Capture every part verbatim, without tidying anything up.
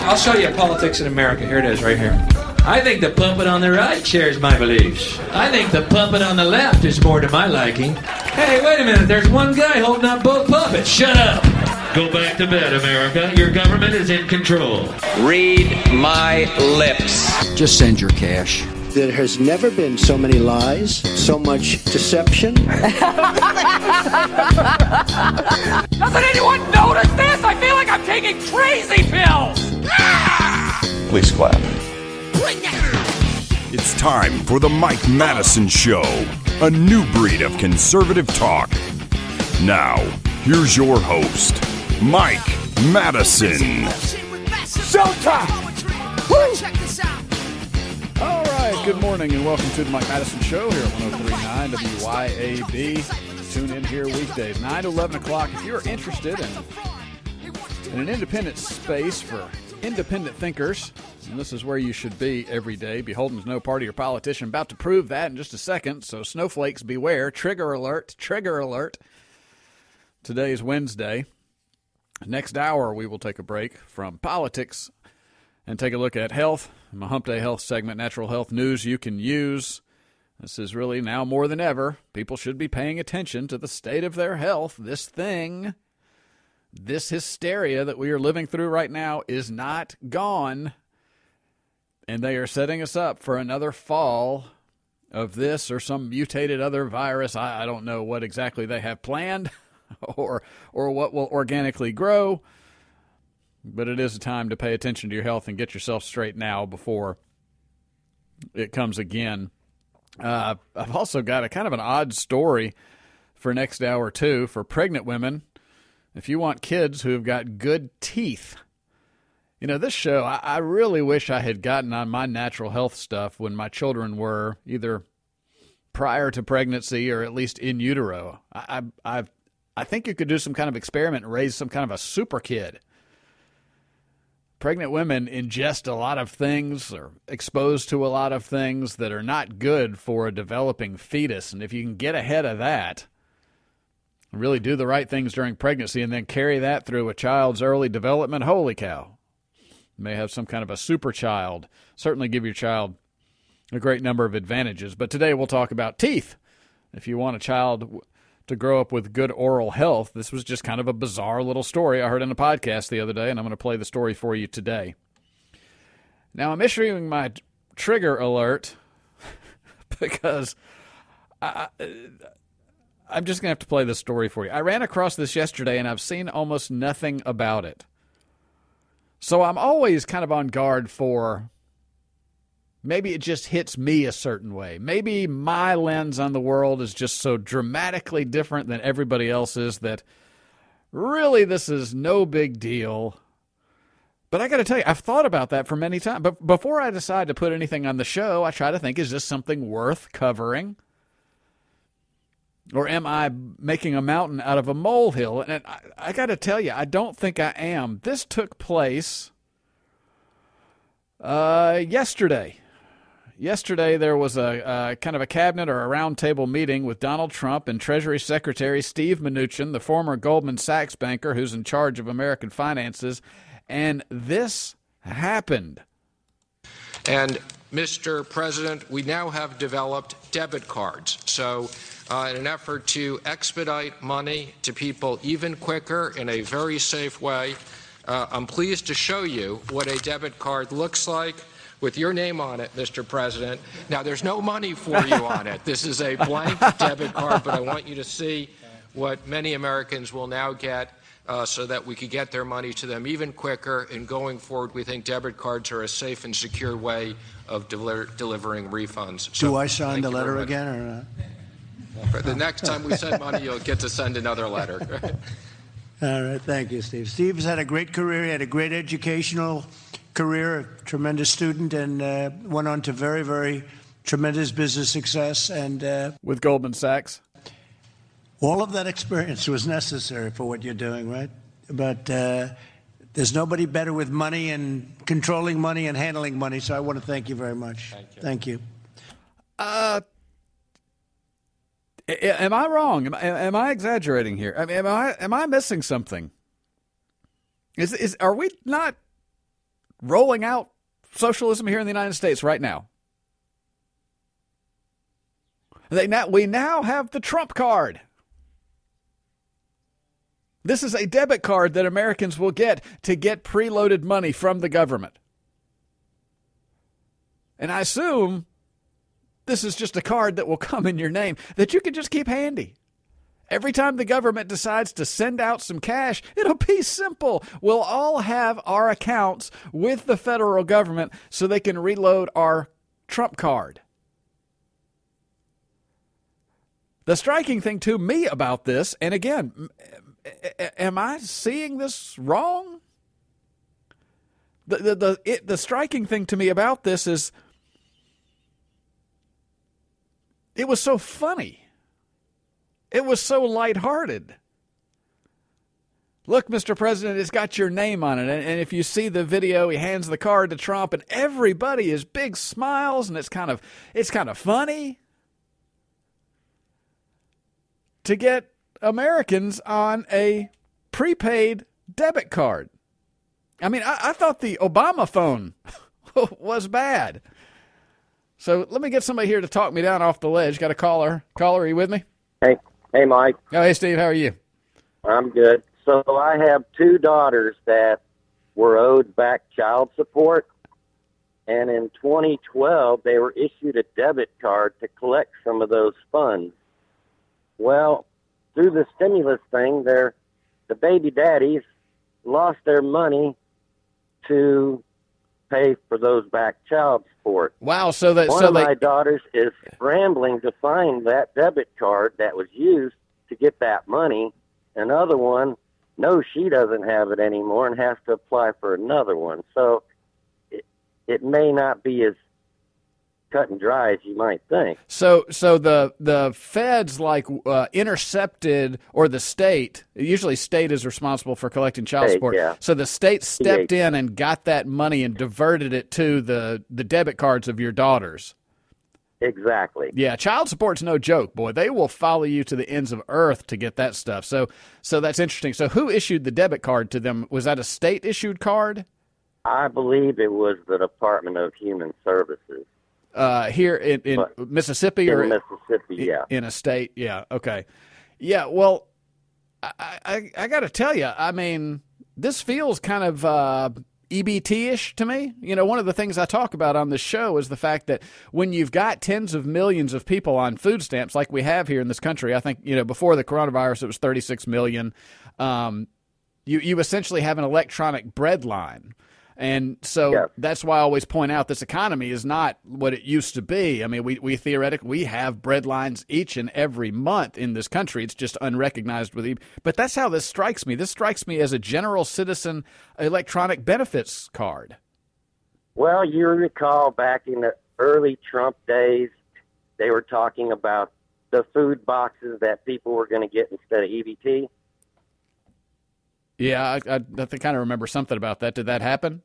I'll show you politics in America. Here it is, right here. I think the puppet on the right shares my beliefs. I think the puppet on the left is more to my liking. Hey, wait a minute. There's one guy holding up both puppets. Shut up. Go back to bed, America. Your government is in control. Read my lips. Just send your cash. There has never been so many lies, so much deception. Doesn't anyone notice this? I feel like I'm taking crazy pills. Please clap. It's time for the Mike Madison Show, a new breed of conservative talk. Now, here's your host, Mike Madison. Showtime! Woo! All right, good morning and welcome to the Mike Madison Show here at one oh three point nine W Y A B. Tune in here weekdays, nine to eleven o'clock. If you're interested in, in an independent space for independent thinkers, and this is where you should be every day, beholden to no party or politician. About to prove that in just a second, so snowflakes beware. Trigger alert, trigger alert. Today is Wednesday. Next hour, we will take a break from politics and take a look at health. In my Hump Day Health segment, natural health news you can use. This is really now more than ever. People should be paying attention to the state of their health. This thing, this hysteria that we are living through right now is not gone. And they are setting us up for another fall of this or some mutated other virus. I, I don't know what exactly they have planned or or what will organically grow. But it is a time to pay attention to your health and get yourself straight now before it comes again. Uh, I've also got a kind of an odd story for next hour, too, for pregnant women. If you want kids who have got good teeth. You know, this show, I, I really wish I had gotten on my natural health stuff when my children were either prior to pregnancy or at least in utero. I, I, I've, I think you could do some kind of experiment and raise some kind of a super kid. Pregnant women ingest a lot of things or exposed to a lot of things that are not good for a developing fetus. And if you can get ahead of that, really do the right things during pregnancy and then carry that through a child's early development, holy cow. You may have some kind of a super child. Certainly give your child a great number of advantages. But today we'll talk about teeth. If you want a child to grow up with good oral health, this was just kind of a bizarre little story I heard in a podcast the other day, and I'm going to play the story for you today. Now, I'm issuing my trigger alert because I, I'm just going to have to play this story for you. I ran across this yesterday, and I've seen almost nothing about it. So I'm always kind of on guard for maybe it just hits me a certain way. Maybe my lens on the world is just so dramatically different than everybody else's that really this is no big deal. But I got to tell you, I've thought about that for many times. But before I decide to put anything on the show, I try to think, is this something worth covering? Or am I making a mountain out of a molehill? And I, I got to tell you, I don't think I am. This took place uh, yesterday. Yesterday there was a, a kind of a cabinet or a roundtable meeting with Donald Trump and Treasury Secretary Steve Mnuchin, the former Goldman Sachs banker who's in charge of American finances. And this happened. And, Mister President, we now have developed debit cards. So uh, in an effort to expedite money to people even quicker in a very safe way, uh, I'm pleased to show you what a debit card looks like with your name on it, Mister President. Now, there's no money for you on it. This is a blank debit card, but I want you to see what many Americans will now get uh, so that we could get their money to them even quicker. And going forward, we think debit cards are a safe and secure way of deli- delivering refunds. So, do I sign the letter again or not? For the next time we send money, you'll get to send another letter. All right. Thank you, Steve. Steve's had a great career. He had a great educational career, a tremendous student, and uh, went on to very, very tremendous business success. And uh, with Goldman Sachs? All of that experience was necessary for what you're doing, right? But uh, there's nobody better with money and controlling money and handling money, so I want to thank you very much. Thank you. Thank you. Uh, am I wrong? Am, am I exaggerating here? I mean, am I am I missing something? Is is are we not rolling out socialism here in the United States right now. They now, we now have the Trump card. This is a debit card that Americans will get to get preloaded money from the government. And I assume this is just a card that will come in your name that you can just keep handy. Every time the government decides to send out some cash, it'll be simple. We'll all have our accounts with the federal government so they can reload our Trump card. The striking thing to me about this, and again, am I seeing this wrong? The the the, it, the striking thing to me about this is it was so funny. It was so lighthearted. Look, Mister President, it's got your name on it. And, and if you see the video, he hands the card to Trump, and everybody is big smiles, and it's kind of it's kind of funny to get Americans on a prepaid debit card. I mean, I, I thought the Obama phone was bad. So let me get somebody here to talk me down off the ledge. Got a caller. Caller, are you with me? Hey. Hey, Mike. Oh, hey, Steve. How are you? I'm good. So I have two daughters that were owed back child support, and in twenty twelve, they were issued a debit card to collect some of those funds. Well, through the stimulus thing, they're, the baby daddies lost their money to pay for those back child support. Wow, so that One so of they... my daughters is scrambling to find that debit card that was used to get that money. Another one knows she doesn't have it anymore and has to apply for another one. So it, it may not be as cut and dry as you might think. So, so the the feds like uh, intercepted, or the state. Usually, state is responsible for collecting child State, support. yeah. So the state stepped Yeah. in and got that money and diverted it to the the debit cards of your daughters. Exactly. Yeah, child support's no joke, boy. They will follow you to the ends of earth to get that stuff. So, so that's interesting. So, who issued the debit card to them? Was that a state issued card? I believe it was the Department of Human Services. Uh, here in, in But Mississippi, in or Mississippi, yeah, in a state, yeah, okay, yeah. Well, I I, I got to tell you, I mean, this feels kind of uh, E B T-ish to me. You know, one of the things I talk about on this show is the fact that when you've got tens of millions of people on food stamps, like we have here in this country, I think you know before the coronavirus it was thirty-six million. Um, you you essentially have an electronic bread line. And so yes. That's why I always point out this economy is not what it used to be. I mean, we, we theoretically, we have bread lines each and every month in this country. It's just unrecognized with e- But that's how this strikes me. This strikes me as a general citizen electronic benefits card. Well, you recall back in the early Trump days, they were talking about the food boxes that people were going to get instead of E B T. Yeah, I, I, I think I kind of remember something about that. Did that happen?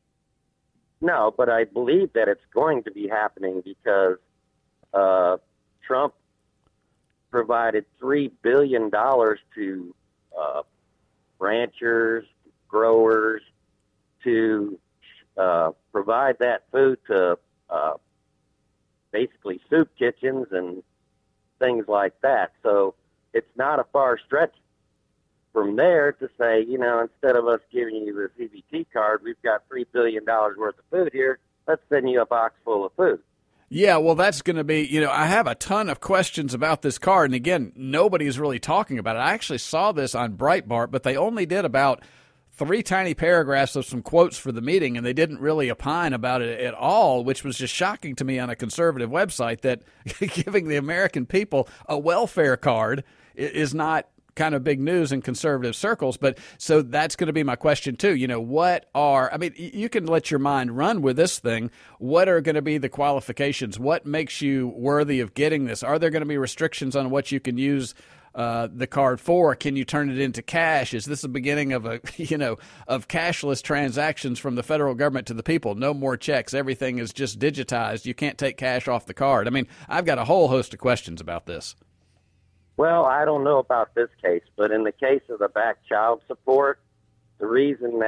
No, but I believe that it's going to be happening because uh, Trump provided three billion dollars to uh, ranchers, growers, to uh, provide that food to uh, basically soup kitchens and things like that. So it's not a far stretch from there to say, you know, instead of us giving you this E B T card, we've got three billion dollars worth of food here. Let's send you a box full of food. Yeah, well, that's going to be, you know, I have a ton of questions about this card. And again, nobody's really talking about it. I actually saw this on Breitbart, but they only did about three tiny paragraphs of some quotes for the meeting, and they didn't really opine about it at all, which was just shocking to me on a conservative website that giving the American people a welfare card is not kind of big news in conservative circles. But so that's going to be my question too. You know, what are, I mean, you can let your mind run with this thing. What are going to be the qualifications? What makes you worthy of getting this? Are there going to be restrictions on what you can use uh, the card for? Can you turn it into cash? Is this the beginning of a, you know, of cashless transactions from the federal government to the people? No more checks. Everything is just digitized. You can't take cash off the card. I mean, I've got a whole host of questions about this. Well, I don't know about this case, but in the case of the back child support, the reason that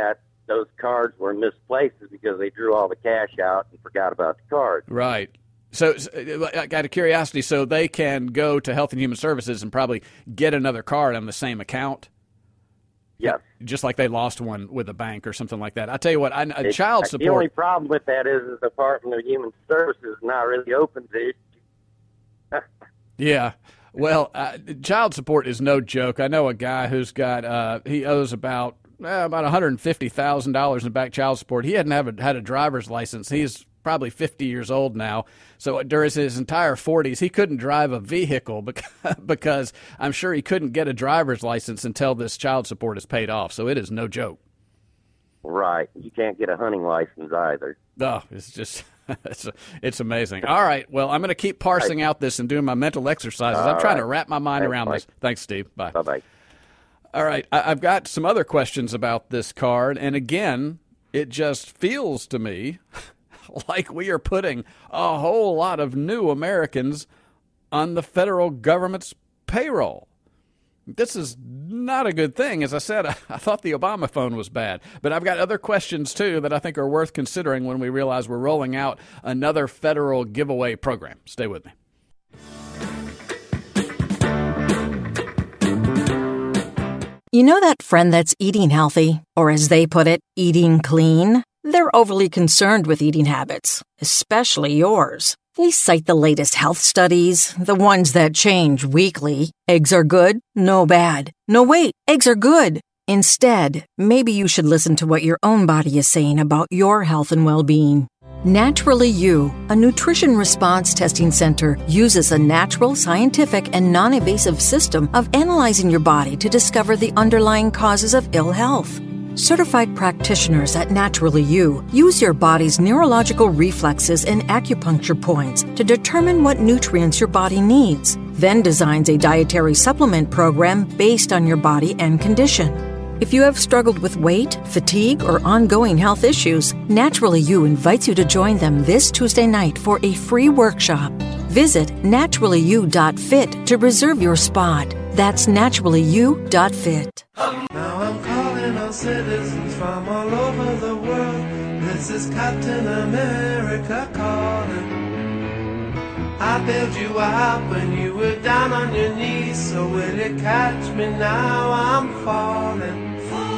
those cards were misplaced is because they drew all the cash out and forgot about the cards. Right. So, so out of curiosity, so they can go to Health and Human Services and probably get another card on the same account? Yes. Just like they lost one with a bank or something like that. I tell you what, I, a it, child support. The only problem with that is the Department of Human Services is not really open to it. Yeah. Well, uh, child support is no joke. I know a guy who's got, uh, he owes about uh, about one hundred fifty thousand dollars in back child support. He hadn't have a, had a driver's license. He's probably fifty years old now. So during his entire forties, he couldn't drive a vehicle because, because I'm sure he couldn't get a driver's license until this child support is paid off. So it is no joke. Right. You can't get a hunting license either. Oh, it's just, it's, it's amazing. All right. Well, I'm going to keep parsing out this and doing my mental exercises. All I'm trying right. to wrap my mind Thanks, around Mike. this. Thanks, Steve. Bye. Bye-bye. All right. I, I've got some other questions about this card. And again, it just feels to me like we are putting a whole lot of new Americans on the federal government's payroll. This is not a good thing. As I said, I, I thought the Obama phone was bad. But I've got other questions, too, that I think are worth considering when we realize we're rolling out another federal giveaway program. Stay with me. You know that friend that's eating healthy, or as they put it, eating clean? They're overly concerned with eating habits, especially yours. They cite the latest health studies, the ones that change weekly. Eggs are good? No bad. No, wait, eggs are good. Instead, maybe you should listen to what your own body is saying about your health and well-being. Naturally You, a nutrition response testing center, uses a natural, scientific, and non-invasive system of analyzing your body to discover the underlying causes of ill health. Certified practitioners at Naturally You use your body's neurological reflexes and acupuncture points to determine what nutrients your body needs, then designs a dietary supplement program based on your body and condition. If you have struggled with weight, fatigue, or ongoing health issues, Naturally You invites you to join them this Tuesday night for a free workshop. Visit naturally you dot fit to reserve your spot. That's naturally you dot fit. Now I'm calling on citizens from all over the world. This is Captain America calling. I bailed you out when you were down on your knees. So will you catch me now? I'm falling.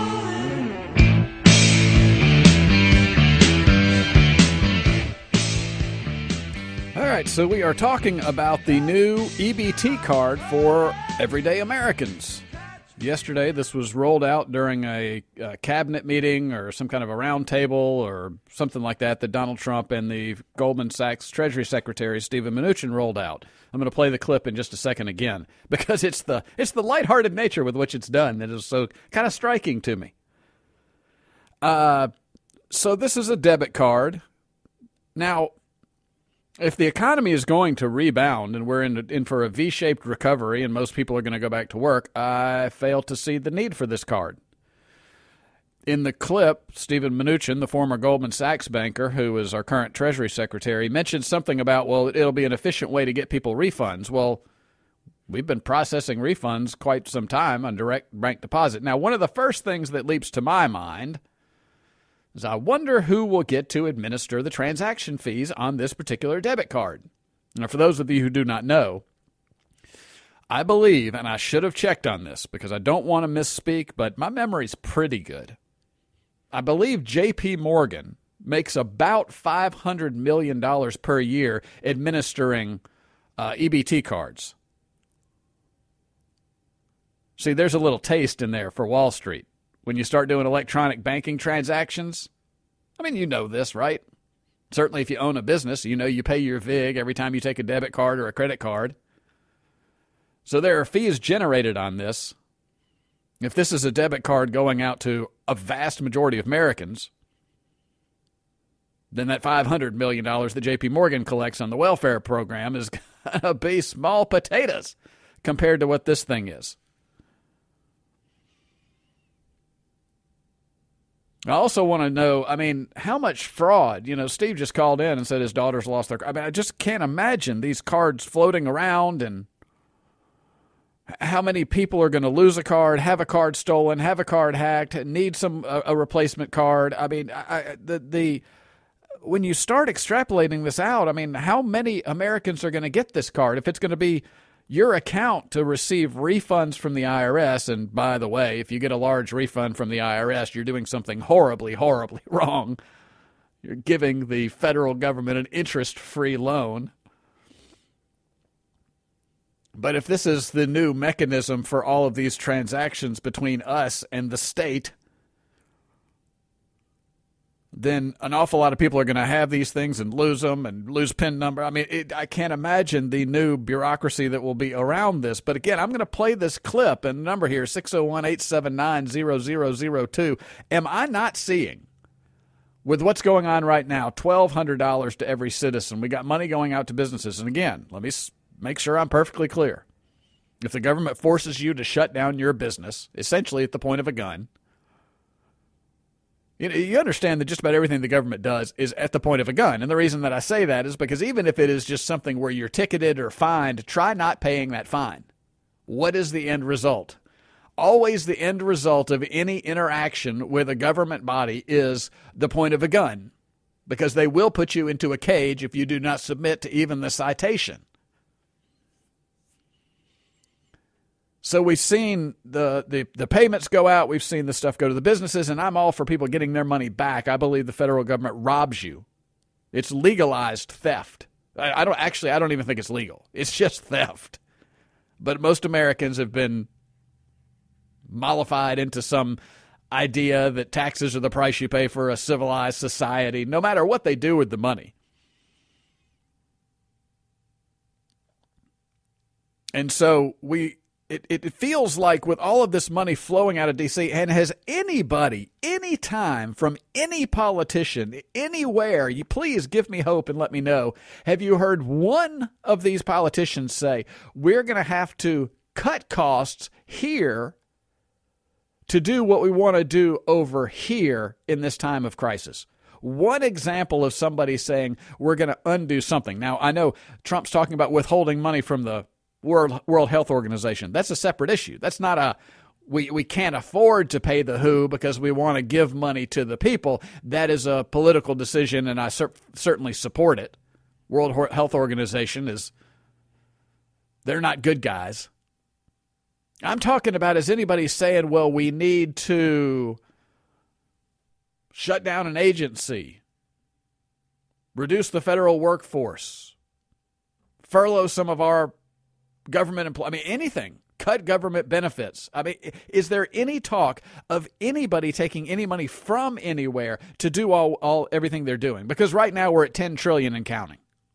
All right, so we are talking about the new E B T card for everyday Americans. Yesterday, this was rolled out during a, a cabinet meeting or some kind of a round table or something like that that Donald Trump and the Goldman Sachs Treasury Secretary, Steven Mnuchin, rolled out. I'm going to play the clip in just a second again because it's the it's the lighthearted nature with which it's done that is so kind of striking to me. Uh, so this is a debit card. Now, if the economy is going to rebound and we're in, in for a V-shaped recovery and most people are going to go back to work, I fail to see the need for this card. In the clip, Steven Mnuchin, the former Goldman Sachs banker, who is our current Treasury Secretary, mentioned something about, well, it'll be an efficient way to get people refunds. Well, we've been processing refunds quite some time on direct bank deposit. Now, one of the first things that leaps to my mind is I wonder who will get to administer the transaction fees on this particular debit card. Now, for those of you who do not know, I believe, and I should have checked on this because I don't want to misspeak, but my memory's pretty good. I believe J P Morgan makes about five hundred million dollars per year administering uh, E B T cards. See, there's a little taste in there for Wall Street. When you start doing electronic banking transactions, I mean, you know this, right? Certainly if you own a business, you know you pay your V I G every time you take a debit card or a credit card. So there are fees generated on this. If this is a debit card going out to a vast majority of Americans, then that five hundred million dollars that J P Morgan collects on the welfare program is going to be small potatoes compared to what this thing is. I also want to know, I mean, how much fraud? You know, Steve just called in and said his daughter's lost their, I mean, I just can't imagine these cards floating around and how many people are going to lose a card, have a card stolen, have a card hacked, need some a, a replacement card. I mean, I, the the when you start extrapolating this out, I mean, how many Americans are going to get this card if it's going to be your account to receive refunds from the I R S? And by the way, if you get a large refund from the I R S, you're doing something horribly, horribly wrong. You're giving the federal government an interest-free loan. But if this is the new mechanism for all of these transactions between us and the state, then an awful lot of people are going to have these things and lose them and lose PIN number. I mean, it, I can't imagine the new bureaucracy that will be around this. But again, I'm going to play this clip, and the number here is six oh one, eight seven nine, zero zero zero two. Am I not seeing, with what's going on right now, twelve hundred dollars to every citizen? We got money going out to businesses. And again, let me make sure I'm perfectly clear. If the government forces you to shut down your business, essentially at the point of a gun, you know, you understand that just about everything the government does is at the point of a gun. And the reason that I say that is because even if it is just something where you're ticketed or fined, try not paying that fine. What is the end result? Always the end result of any interaction with a government body is the point of a gun, because they will put you into a cage if you do not submit to even the citation. So we've seen the, the, the payments go out. We've seen the stuff go to the businesses, and I'm all for people getting their money back. I believe the federal government robs you. It's legalized theft. I, I don't actually, I don't even think it's legal. It's just theft. But most Americans have been mollified into some idea that taxes are the price you pay for a civilized society, no matter what they do with the money. And so we... It, it feels like with all of this money flowing out of D C, and has anybody, any time, from any politician, anywhere, you please give me hope and let me know, have you heard one of these politicians say, we're going to have to cut costs here to do what we want to do over here in this time of crisis? One example of somebody saying we're going to undo something. Now, I know Trump's talking about withholding money from the World World Health Organization. That's a separate issue. That's not a we, we can't afford to pay the W H O because we want to give money to the people. That is a political decision, and I cer- certainly support it. World Health Organization is, they're not good guys. I'm talking about, is anybody saying, well, we need to shut down an agency, reduce the federal workforce, furlough some of our government employees, I mean, anything, cut government benefits. I mean, is there any talk of anybody taking any money from anywhere to do all, all everything they're doing? Because right now we're at ten trillion and counting.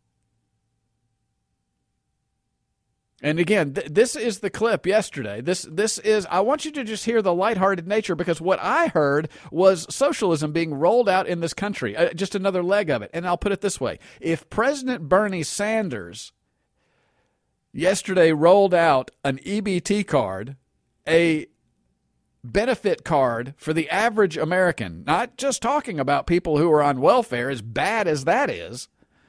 And again, th- this is the clip yesterday. This this is, I want you to just hear the lighthearted nature, because what I heard was socialism being rolled out in this country, uh, just another leg of it. And I'll put it this way. If President Bernie Sanders yesterday rolled out an E B T card, a benefit card for the average American, not just talking about people who are on welfare, as bad as that is.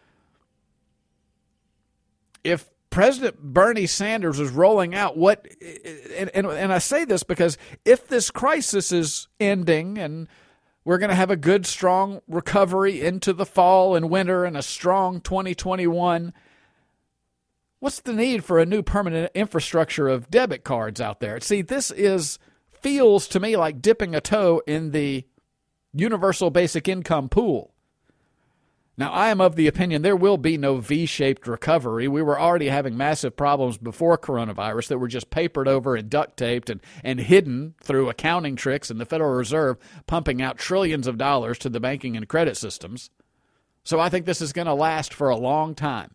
If President Bernie Sanders was rolling out what, and, and, and I say this because if this crisis is ending and we're going to have a good, strong recovery into the fall and winter and a strong twenty twenty-one, what's the need for a new permanent infrastructure of debit cards out there? See, this is feels to me like dipping a toe in the universal basic income pool. Now, I am of the opinion there will be no V-shaped recovery. We were already having massive problems before coronavirus that were just papered over and duct taped and, and hidden through accounting tricks and the Federal Reserve pumping out trillions of dollars to the banking and credit systems. So I think this is going to last for a long time.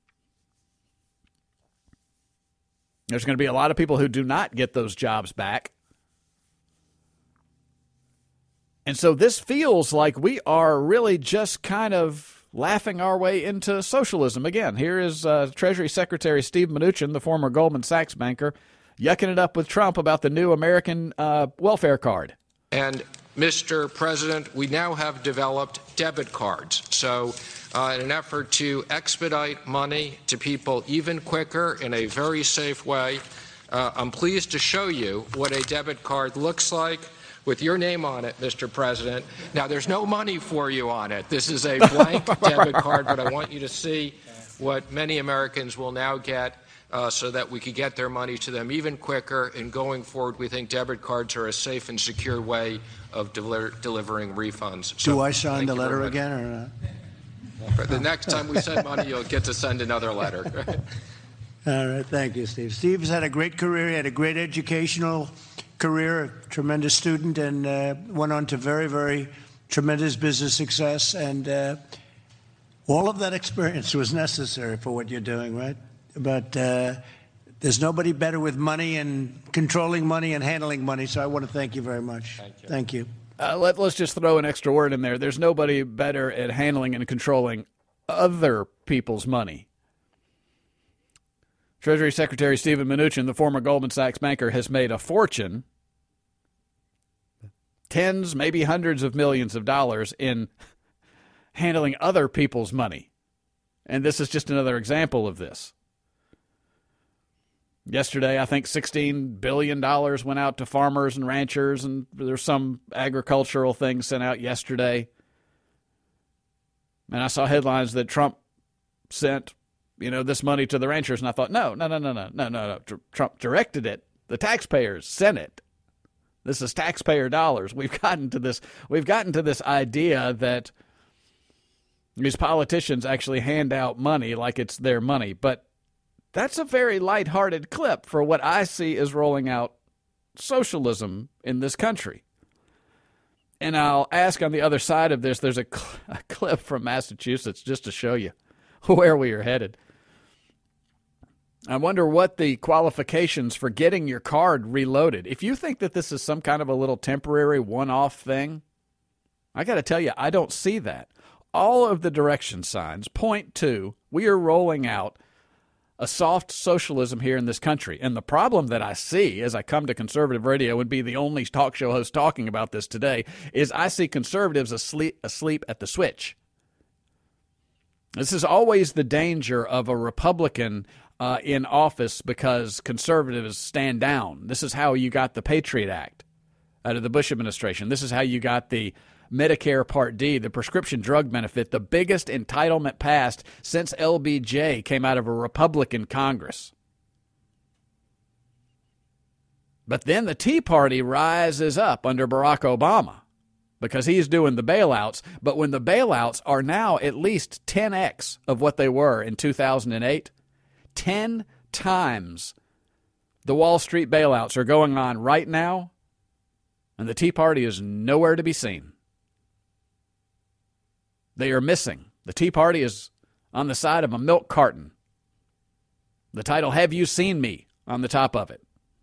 There's going to be a lot of people who do not get those jobs back. And so this feels like we are really just kind of laughing our way into socialism. Again, here is uh, Treasury Secretary Steve Mnuchin, the former Goldman Sachs banker, yucking it up with Trump about the new American uh, welfare card. And, Mister President, we now have developed debit cards. So uh, in an effort to expedite money to people even quicker in a very safe way, Uh, I'm pleased to show you what a debit card looks like with your name on it, Mister President. Now, there's no money for you on it. This is a blank debit card, but I want you to see what many Americans will now get uh, so that we could get their money to them even quicker. And going forward, we think debit cards are a safe and secure way of deli- delivering refunds. So, Do I sign the thank you letter very again much. or not? But the next time we send money, you'll get to send another letter. All right, thank you, Steve. Steve has had a great career. He had a great educational career, a tremendous student, and uh, went on to very, very tremendous business success. And uh, all of that experience was necessary for what you're doing, right? But uh, there's nobody better with money and controlling money and handling money, so I want to thank you very much. Thank you. Thank you. Uh, let, let's just throw an extra word in there. There's nobody better at handling and controlling other people's money. Treasury Secretary Steven Mnuchin, the former Goldman Sachs banker, has made a fortune, tens, maybe hundreds of millions of dollars, in handling other people's money. And this is just another example of this. Yesterday, I think sixteen billion dollars went out to farmers and ranchers, and there's some agricultural things sent out yesterday. And I saw headlines that Trump sent, you know, this money to the ranchers, and I thought, no, no, no, no, no, no, no, no. Trump directed it. The taxpayers sent it. This is taxpayer dollars. We've gotten to this. We've gotten to this idea that these politicians actually hand out money like it's their money, but that's a very lighthearted clip for what I see as rolling out socialism in this country. And I'll ask on the other side of this, there's a, cl- a clip from Massachusetts just to show you where we are headed. I wonder what the qualifications for getting your card reloaded. If you think that this is some kind of a little temporary one-off thing, I got to tell you, I don't see that. All of the direction signs point to we are rolling out a soft socialism here in this country. And the problem that I see as I come to conservative radio and be the only talk show host talking about this today is I see conservatives asleep, asleep at the switch. This is always the danger of a Republican uh, in office because conservatives stand down. This is how you got the Patriot Act out of the Bush administration. This is how you got the Medicare Part D, the prescription drug benefit, the biggest entitlement passed since L B J came out of a Republican Congress. But then the Tea Party rises up under Barack Obama because he's doing the bailouts. But when the bailouts are now at least ten x of what they were in two thousand eight, ten times the Wall Street bailouts are going on right now, and the Tea Party is nowhere to be seen. They are missing. The Tea Party is on the side of a milk carton. The title, Have You Seen Me?, on the top of it.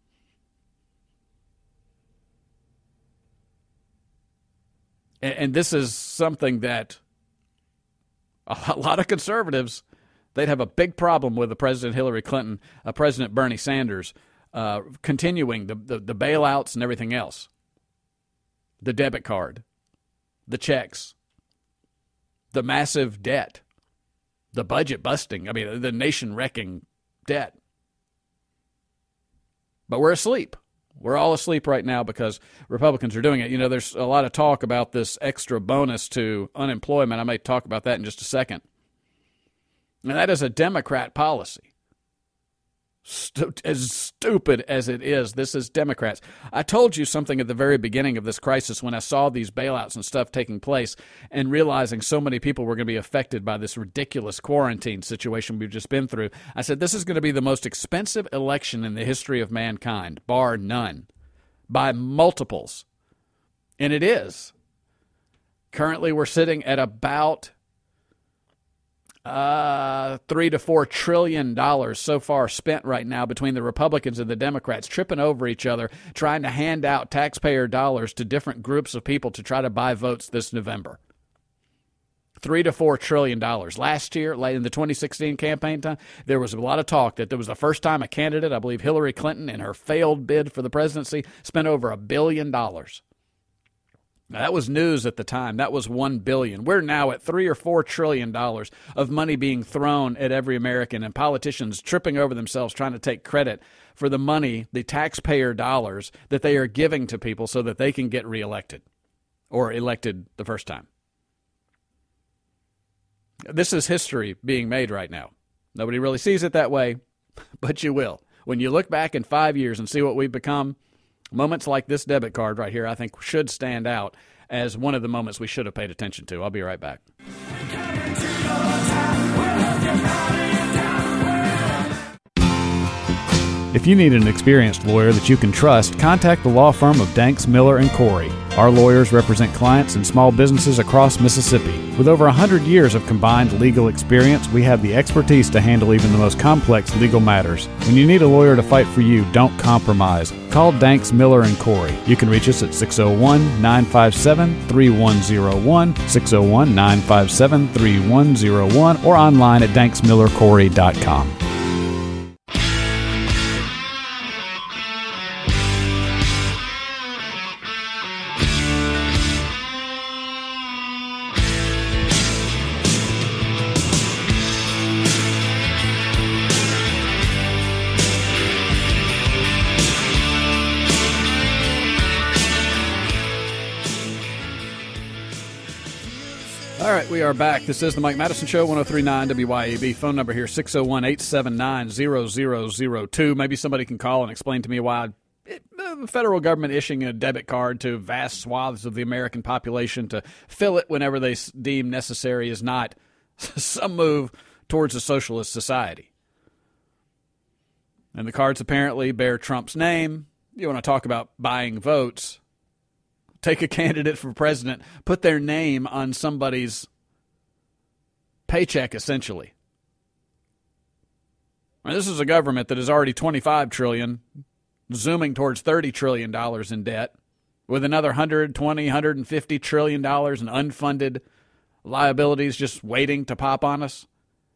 And, and this is something that a lot of conservatives, they'd have a big problem with the President Hillary Clinton, uh, President Bernie Sanders, uh, continuing the, the, the bailouts and everything else. The debit card, the checks, the massive debt, the budget busting, I mean, the nation-wrecking debt. But we're asleep. We're all asleep right now because Republicans are doing it. You know, there's a lot of talk about this extra bonus to unemployment. I may talk about that in just a second. And that is a Democrat policy. St- as stupid as it is, this is Democrats. I told you something at the very beginning of this crisis when I saw these bailouts and stuff taking place and realizing so many people were going to be affected by this ridiculous quarantine situation we've just been through. I said, this is going to be the most expensive election in the history of mankind, bar none, by multiples. And it is. Currently, we're sitting at about Uh, three to four trillion dollars so far spent right now between the Republicans and the Democrats, tripping over each other, trying to hand out taxpayer dollars to different groups of people to try to buy votes this November. Three to four trillion dollars. Last year, late in the twenty sixteen campaign time, there was a lot of talk that there was the first time a candidate, I believe Hillary Clinton, in her failed bid for the presidency, spent over a billion dollars. Now, that was news at the time. That was one billion dollars. We're now at three or four trillion dollars of money being thrown at every American, and politicians tripping over themselves trying to take credit for the money, the taxpayer dollars that they are giving to people so that they can get reelected or elected the first time. This is history being made right now. Nobody really sees it that way, but you will. When you look back in five years and see what we've become, moments like this debit card right here, I think, should stand out as one of the moments we should have paid attention to. I'll be right back. If you need an experienced lawyer that you can trust, contact the law firm of Danks, Miller and Corey. Our lawyers represent clients and small businesses across Mississippi. With over one hundred years of combined legal experience, we have the expertise to handle even the most complex legal matters. When you need a lawyer to fight for you, don't compromise. Call Danks, Miller and Corey. You can reach us at six oh one, nine five seven, three one oh one, six oh one, nine five seven, three one oh one, or online at danks miller corey dot com. All right, we are back. This is the Mike Madison Show, one oh three point nine W Y A B. Phone number here, six oh one, eight seven nine, zero zero zero two. Maybe somebody can call and explain to me why it, the federal government issuing a debit card to vast swaths of the American population to fill it whenever they deem necessary is not some move towards a socialist society. And the cards apparently bear Trump's name. You want to talk about buying votes? Take a candidate for president, put their name on somebody's paycheck, essentially. Now, this is a government that is already twenty-five trillion dollars, zooming towards thirty trillion dollars in debt, with another one hundred twenty, one hundred fifty trillion dollars in unfunded liabilities just waiting to pop on us.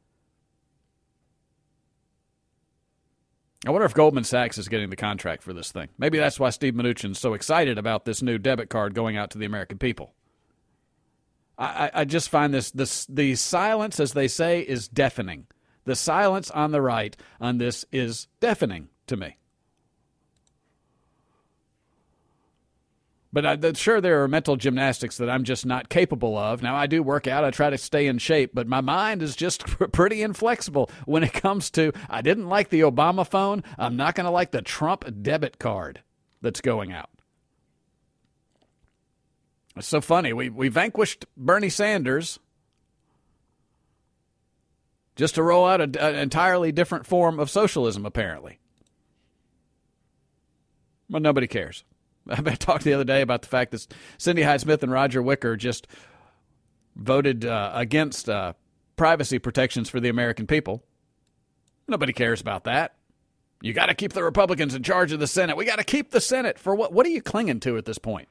I wonder if Goldman Sachs is getting the contract for this thing. Maybe that's why Steve Mnuchin's so excited about this new debit card going out to the American people. I, I just find this, this the silence, as they say, is deafening. The silence on the right on this is deafening to me. But I, sure, there are mental gymnastics that I'm just not capable of. Now, I do work out. I try to stay in shape. But my mind is just pretty inflexible when it comes to, I didn't like the Obama phone. I'm not going to like the Trump debit card that's going out. It's so funny. We, we vanquished Bernie Sanders just to roll out a, an entirely different form of socialism, apparently. But nobody cares. I talked the other day about the fact that Cindy Hyde-Smith and Roger Wicker just voted uh, against uh, privacy protections for the American people. Nobody cares about that. You got to keep the Republicans in charge of the Senate. We got to keep the Senate for what? What are you clinging to at this point?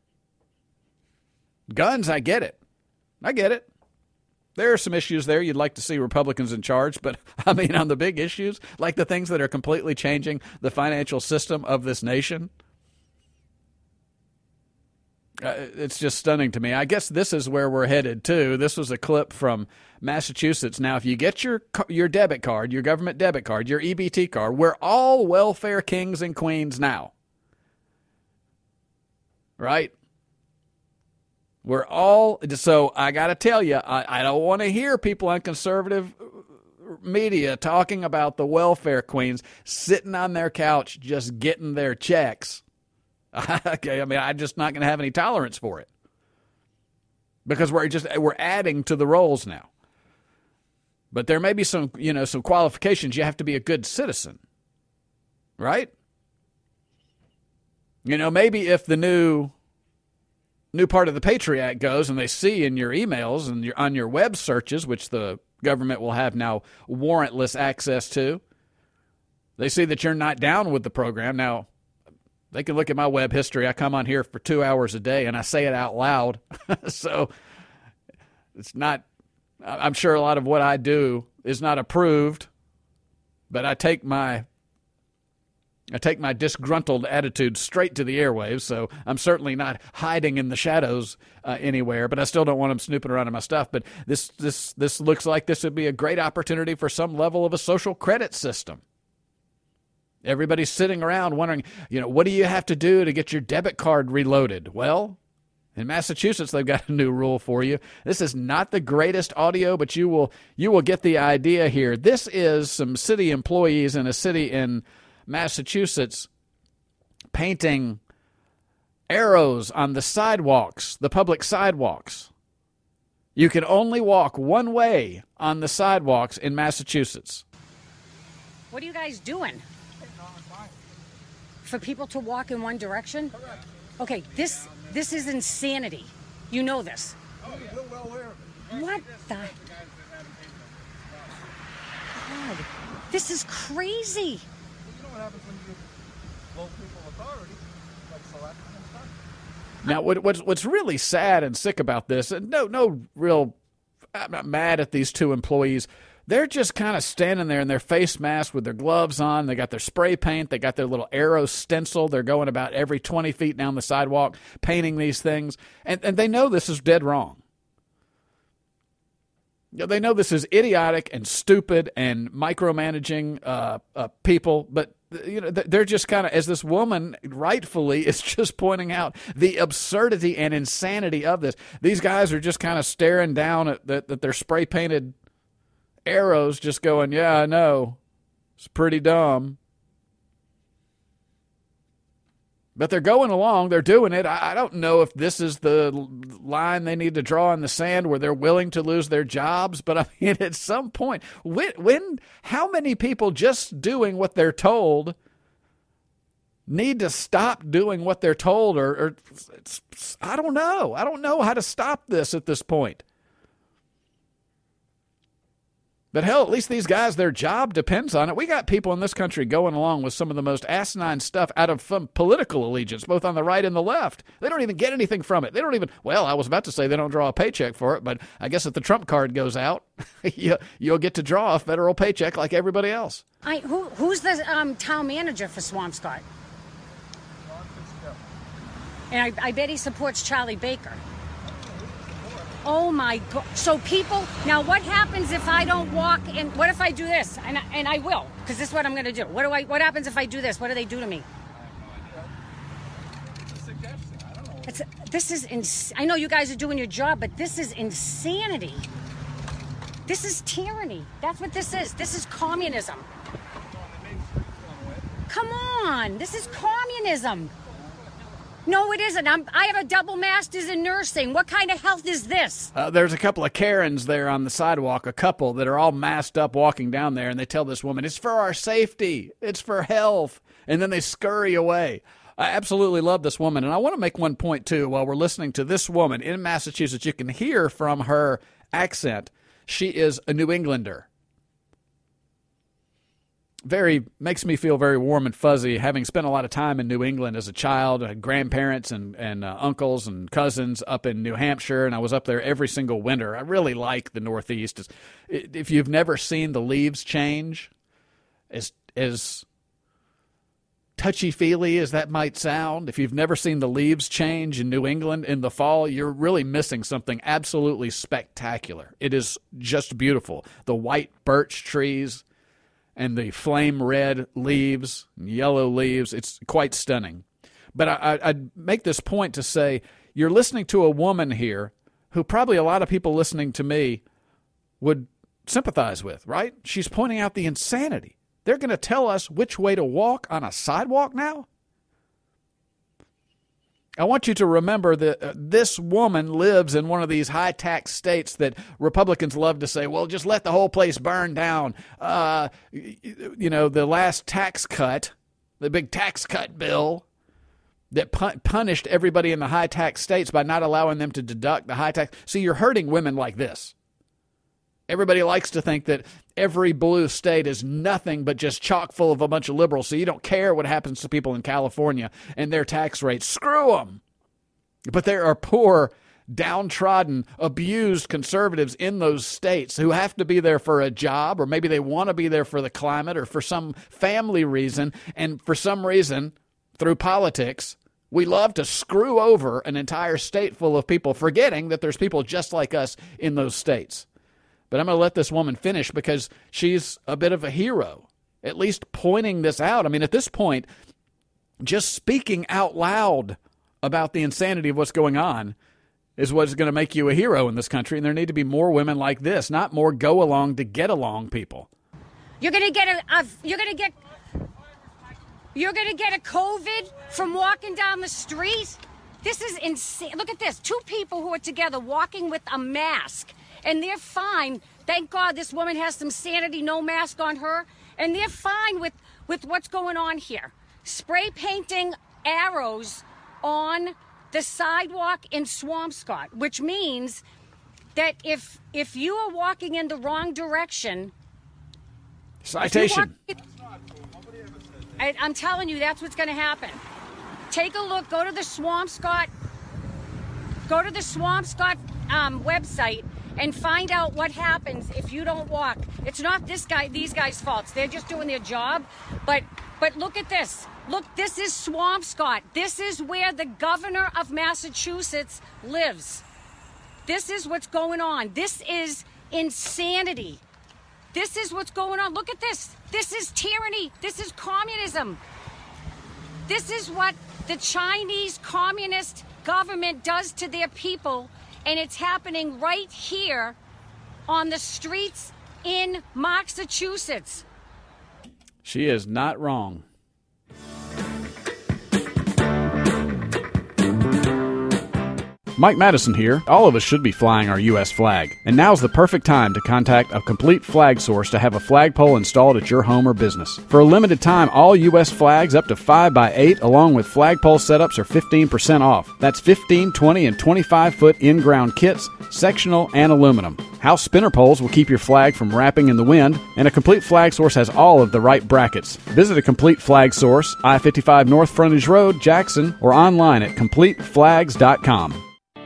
Guns, I get it. I get it. There are some issues there you'd like to see Republicans in charge, but I mean on the big issues, like the things that are completely changing the financial system of this nation, Uh, it's just stunning to me. I guess this is where we're headed, too. This was a clip from Massachusetts. Now, if you get your your debit card, your government debit card, your E B T card, we're all welfare kings and queens now. Right? We're all, so I got to tell you, I, I don't want to hear people on conservative media talking about the welfare queens sitting on their couch just getting their checks. Okay, I mean, I'm just not going to have any tolerance for it because we're just we're adding to the roles now. But there may be some, you know, some qualifications. You have to be a good citizen, right? You know, maybe if the new new part of the Patriot Act goes and they see in your emails and your, on your web searches, which the government will have now warrantless access to, they see that you're not down with the program. Now, they can look at my web history. I come on here for two hours a day, and I say it out loud. So it's not – I'm sure a lot of what I do is not approved, but I take my I take my disgruntled attitude straight to the airwaves, so I'm certainly not hiding in the shadows uh, anywhere, but I still don't want them snooping around in my stuff. But this, this, this looks like this would be a great opportunity for some level of a social credit system. Everybody's sitting around wondering, you know, what do you have to do to get your debit card reloaded? Well, in Massachusetts, they've got a new rule for you. This is not the greatest audio, but you will you will get the idea here. This is some city employees in a city in Massachusetts painting arrows on the sidewalks, the public sidewalks. You can only walk one way on the sidewalks in Massachusetts. What are you guys doing? For people to walk in one direction? Correct. Okay, this this is insanity. You know this. Oh, you're well aware of it. What the? God, this is crazy. You know what happens when you give low people authority, like selection and stuff? Now, what, what's what's really sad and sick about this, and no no real, I'm not mad at these two employees. They're just kind of standing there in their face masks with their gloves on. They got their spray paint. They got their little arrow stencil. They're going about every twenty feet down the sidewalk painting these things. And, and they know this is dead wrong. They know this is idiotic and stupid and micromanaging uh, uh, people. But, you know, they're just kind of, as this woman rightfully is just pointing out, the absurdity and insanity of this. These guys are just kind of staring down at, at, at their spray painted arrows, just going, yeah, I know. It's pretty dumb. But they're going along. They're doing it. I, I don't know if this is the line they need to draw in the sand where they're willing to lose their jobs. But I mean, at some point, when, when how many people just doing what they're told need to stop doing what they're told? Or, or it's, I don't know. I don't know how to stop this at this point. But hell, at least these guys, their job depends on it. We got people in this country going along with some of the most asinine stuff out of um, political allegiance, both on the right and the left. They don't even get anything from it. They don't even, well, I was about to say they don't draw a paycheck for it, but I guess if the Trump card goes out, you, you'll get to draw a federal paycheck like everybody else. I, who, who's the um, town manager for Swampscott? And I, I bet he supports Charlie Baker. Oh, my God. So people, now what happens if I don't walk and what if I do this? And I, and I will, because this is what I'm going to do. What do I? What happens if I do this? What do they do to me? It's, this is, ins- I know you guys are doing your job, but this is insanity. This is tyranny. That's what this is. This is communism. Come on. This is communism. No, it isn't. I'm, I have a double master's in nursing. What kind of health is this? Uh, there's a couple of Karens there on the sidewalk, a couple that are all masked up walking down there, and they tell this woman, it's for our safety. It's for health. And then they scurry away. I absolutely love this woman. And I want to make one point, too, while we're listening to this woman in Massachusetts. You can hear from her accent. She is a New Englander. Very makes me feel very warm and fuzzy, having spent a lot of time in New England as a child. I had grandparents and, and uh, uncles and cousins up in New Hampshire, and I was up there every single winter. I really like the Northeast. If you've never seen the leaves change, as, as touchy-feely as that might sound, if you've never seen the leaves change in New England in the fall, you're really missing something absolutely spectacular. It is just beautiful. The white birch trees and the flame red leaves, yellow leaves, it's quite stunning. But I, I'd make this point to say, you're listening to a woman here who probably a lot of people listening to me would sympathize with, right? She's pointing out the insanity. They're going to tell us which way to walk on a sidewalk now? I want you to remember that uh, this woman lives in one of these high-tax states that Republicans love to say, well, just let the whole place burn down. Uh, you know, the last tax cut, the big tax cut bill that pu- punished everybody in the high-tax states by not allowing them to deduct the high tax. See, you're hurting women like this. Everybody likes to think that every blue state is nothing but just chock full of a bunch of liberals, so you don't care what happens to people in California and their tax rates. Screw them. But there are poor downtrodden, abused conservatives in those states who have to be there for a job, or maybe they want to be there for the climate or for some family reason, and for some reason, through politics, we love to screw over an entire state full of people, forgetting that there's people just like us in those states. But I'm going to let this woman finish because she's a bit of a hero, at least pointing this out. I mean, at this point, just speaking out loud about the insanity of what's going on is what's going to make you a hero in this country. And there need to be more women like this, not more go along to get along people. You're going to get a, a you're going to get You're going to get a COVID from walking down the street? This is insane. Look at this. Two people who are together walking with a mask, and they're fine. Thank God this woman has some sanity, no mask on her, and they're fine with, with what's going on here. Spray painting arrows on the sidewalk in Swampscott, which means that if if you are walking in the wrong direction... Citation. I, I'm telling you, that's what's going to happen. Take a look. Go to the Swampscott. Go to the Swampscott um, website and find out what happens if you don't walk. It's not this guy, these guys' faults. They're just doing their job. But but look at this. Look, this is Swampscott. This is where the governor of Massachusetts lives. This is what's going on. This is insanity. This is what's going on. Look at this. This is tyranny. This is communism. This is what the Chinese communist government does to their people, and it's happening right here on the streets in Massachusetts. She is not wrong. Mike Madison here. All of us should be flying our U S flag, and now's the perfect time to contact a Complete Flag Source to have a flagpole installed at your home or business. For a limited time, all U S flags up to five by eight along with flagpole setups are fifteen percent off. That's fifteen, twenty, and twenty-five foot in-ground kits, sectional, and aluminum. House spinner poles will keep your flag from wrapping in the wind, and a Complete Flag Source has all of the right brackets. Visit a Complete Flag Source, I fifty-five North Frontage Road, Jackson, or online at complete flags dot com.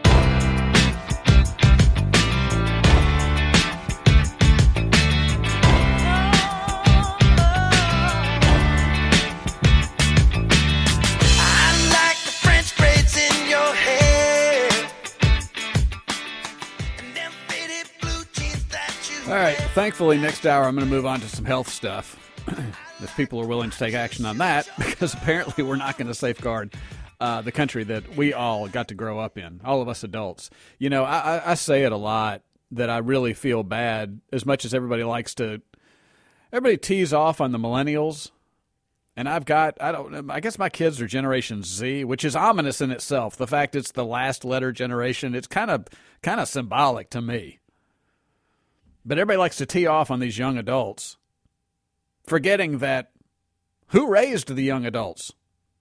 All right, thankfully, next hour I'm going to move on to some health stuff. If people are willing to take action on that, because apparently we're not going to safeguard uh, the country that we all got to grow up in, all of us adults. You know, I, I say it a lot that I really feel bad, as much as everybody likes to, everybody tease off on the millennials. And I've got, I don't, I guess my kids are Generation Z, which is ominous in itself. The fact it's the last letter generation, it's kind of, kind of symbolic to me. But everybody likes to tee off on these young adults, forgetting that who raised the young adults?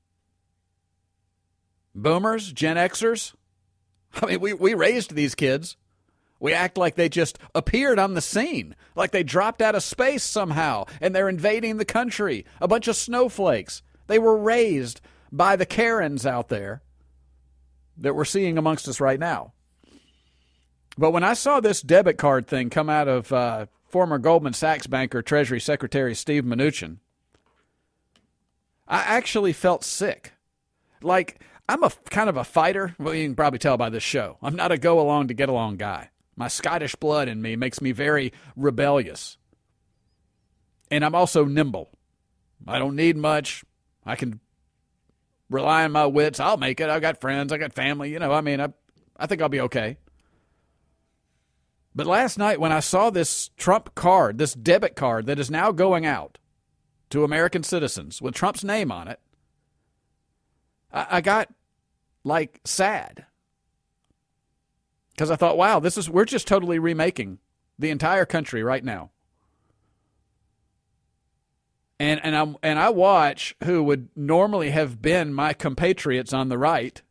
Boomers? Gen Xers? I mean, we, we raised these kids. We act like they just appeared on the scene, like they dropped out of space somehow, and they're invading the country. A bunch of snowflakes. They were raised by the Karens out there that we're seeing amongst us right now. But when I saw this debit card thing come out of uh, former Goldman Sachs banker, Treasury Secretary Steve Mnuchin, I actually felt sick. Like, I'm a kind of a fighter. Well, you can probably tell by this show. I'm not a go-along-to-get-along guy. My Scottish blood in me makes me very rebellious. And I'm also nimble. I don't need much. I can rely on my wits. I'll make it. I've got friends. I got family. You know, I mean, I, I think I'll be okay. But last night when I saw this Trump card, this debit card that is now going out to American citizens with Trump's name on it, I, I got, like, sad. Because I thought, wow, this is we're just totally remaking the entire country right now. And and I and I watch who would normally have been my compatriots on the right.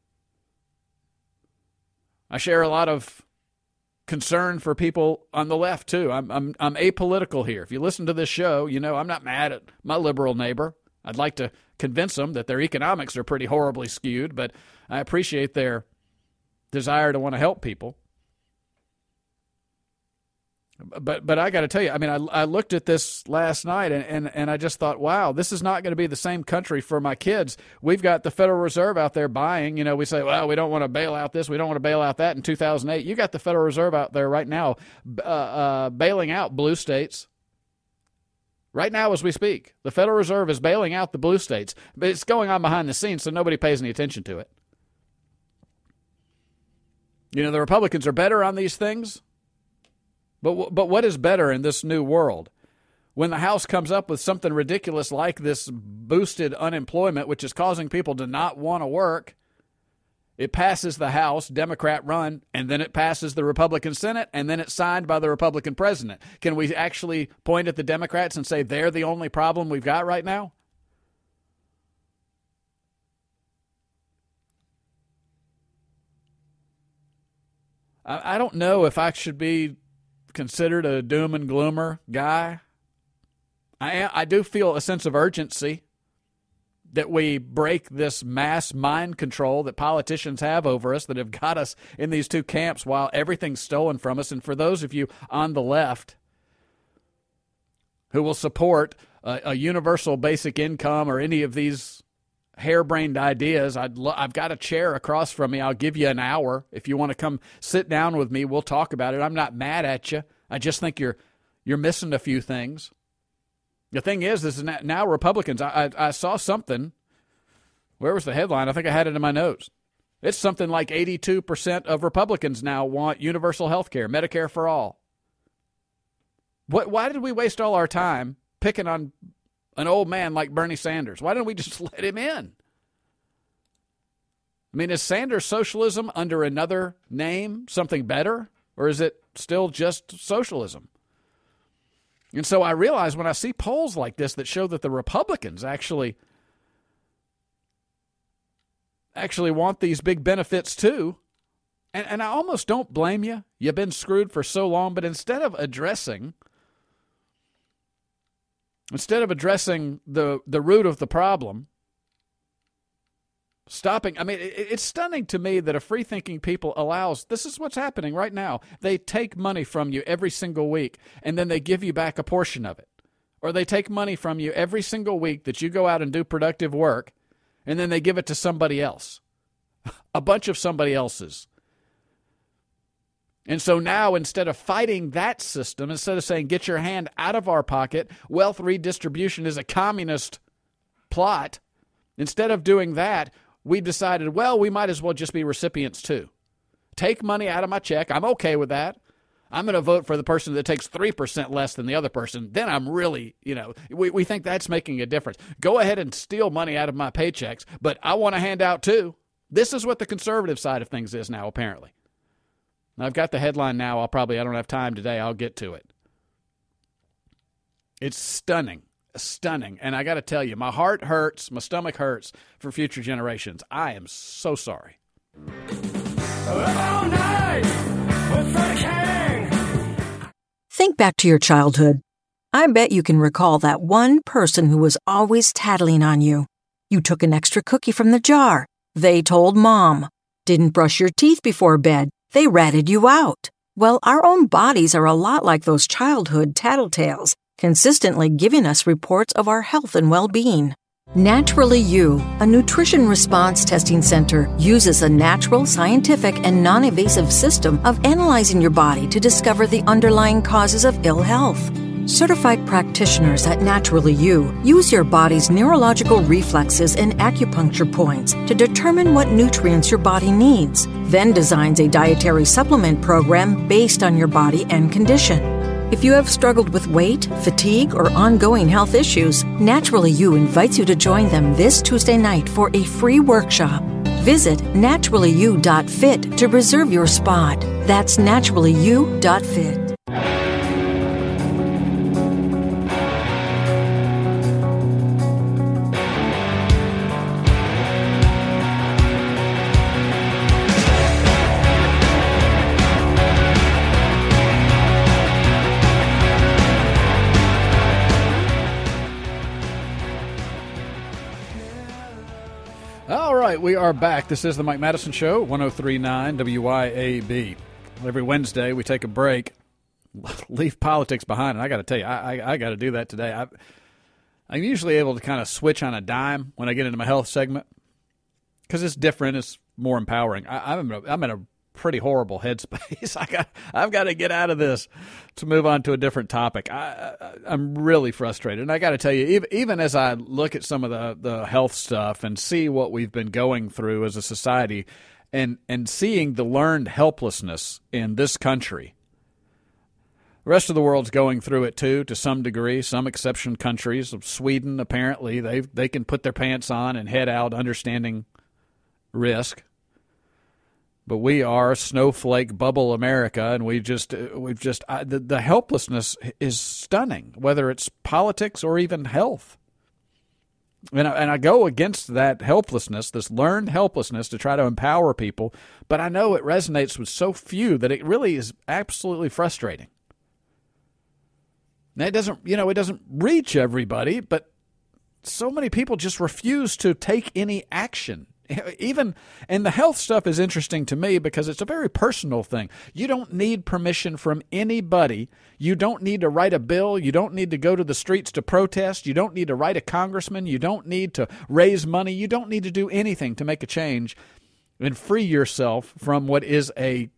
I share a lot of concern for people on the left too. I'm I'm I'm apolitical here. If you listen to this show, you know I'm not mad at my liberal neighbor. I'd like to convince them that their economics are pretty horribly skewed, but I appreciate their desire to want to help people. But but I got to tell you, I mean, I, I looked at this last night, and, and, and I just thought, wow, this is not going to be the same country for my kids. We've got the Federal Reserve out there buying. You know, we say, well, we don't want to bail out this, we don't want to bail out that in two thousand eight. You got the Federal Reserve out there right now uh, uh, bailing out blue states. Right now as we speak, the Federal Reserve is bailing out the blue states. But it's going on behind the scenes, so nobody pays any attention to it. You know, the Republicans are better on these things. But but what is better in this new world? When the House comes up with something ridiculous like this boosted unemployment, which is causing people to not want to work, it passes the House, Democrat run, and then it passes the Republican Senate, and then it's signed by the Republican president. Can we actually point at the Democrats and say they're the only problem we've got right now? I, I don't know if I should be considered a doom and gloomer guy. I I do feel a sense of urgency that we break this mass mind control that politicians have over us that have got us in these two camps while everything's stolen from us. And for those of you on the left who will support a, a universal basic income or any of these harebrained ideas, I'd lo- I've got a chair across from me. I'll give you an hour. If you want to come sit down with me, we'll talk about it. I'm not mad at you. I just think you're you're missing a few things. The thing is, is now Republicans, I, I, I saw something. Where was the headline? I think I had it in my notes. It's something like eighty-two percent of Republicans now want universal health care, Medicare for all. What? Why did we waste all our time picking on an old man like Bernie Sanders? Why didn't we just let him in? I mean, is Sanders socialism under another name something better? Or is it still just socialism? And so I realize when I see polls like this that show that the Republicans actually, actually want these big benefits too, and, and I almost don't blame you. You've been screwed for so long, but instead of addressing Instead of addressing the, the root of the problem, stopping, I mean, it, it's stunning to me that a free-thinking people allows, this is what's happening right now. They take money from you every single week, and then they give you back a portion of it. Or they take money from you every single week that you go out and do productive work, and then they give it to somebody else. A bunch of somebody else's. And so now, instead of fighting that system, instead of saying, get your hand out of our pocket, wealth redistribution is a communist plot, instead of doing that, we decided, well, we might as well just be recipients too. Take money out of my check. I'm okay with that. I'm going to vote for the person that takes three percent less than the other person. Then I'm really, you know, we, we think that's making a difference. Go ahead and steal money out of my paychecks, but I want to hand out too. This is what the conservative side of things is now, apparently. I've got the headline now. I'll probably, I don't have time today. I'll get to it. It's stunning, stunning. And I got to tell you, my heart hurts, my stomach hurts for future generations. I am so sorry. Think back to your childhood. I bet you can recall that one person who was always tattling on you. You took an extra cookie from the jar. They told mom. Didn't brush your teeth before bed. They ratted you out. Well, our own bodies are a lot like those childhood tattletales, consistently giving us reports of our health and well-being. Naturally You, a nutrition response testing center, uses a natural, scientific, and non-invasive system of analyzing your body to discover the underlying causes of ill health. Certified practitioners at Naturally You use your body's neurological reflexes and acupuncture points to determine what nutrients your body needs, then designs a dietary supplement program based on your body and condition. If you have struggled with weight, fatigue, or ongoing health issues, Naturally You invites you to join them this Tuesday night for a free workshop. Visit naturally you dot fit to reserve your spot. That's naturally you dot fit. right, we are back. This is the Mike Madison Show, one oh three point nine W Y A B. Every Wednesday, we take a break, leave politics behind, and I got to tell you, I, I, I got to do that today. I, I'm usually able to kind of switch on a dime when I get into my health segment because it's different, it's more empowering. I, I'm, in a, I'm in a pretty horrible headspace. I got, I've got to get out of this to move on to a different topic. I, I, I'm really frustrated, and I got to tell you, even, even as I look at some of the, the health stuff and see what we've been going through as a society, and and seeing the learned helplessness in this country. The rest of the world's going through it too, to some degree. Some exception countries, Sweden apparently, they they can put their pants on and head out, understanding risk. But we are snowflake bubble America, and we just we've just I, the, the helplessness is stunning, whether it's politics or even health. And I, and I go against that helplessness, this learned helplessness, to try to empower people. But I know it resonates with so few that it really is absolutely frustrating. Now, it doesn't, you know, it doesn't reach everybody, but so many people just refuse to take any action. Even, and the health stuff is interesting to me because it's a very personal thing. You don't need permission from anybody. You don't need to write a bill. You don't need to go to the streets to protest. You don't need to write a congressman. You don't need to raise money. You don't need to do anything to make a change and free yourself from what is a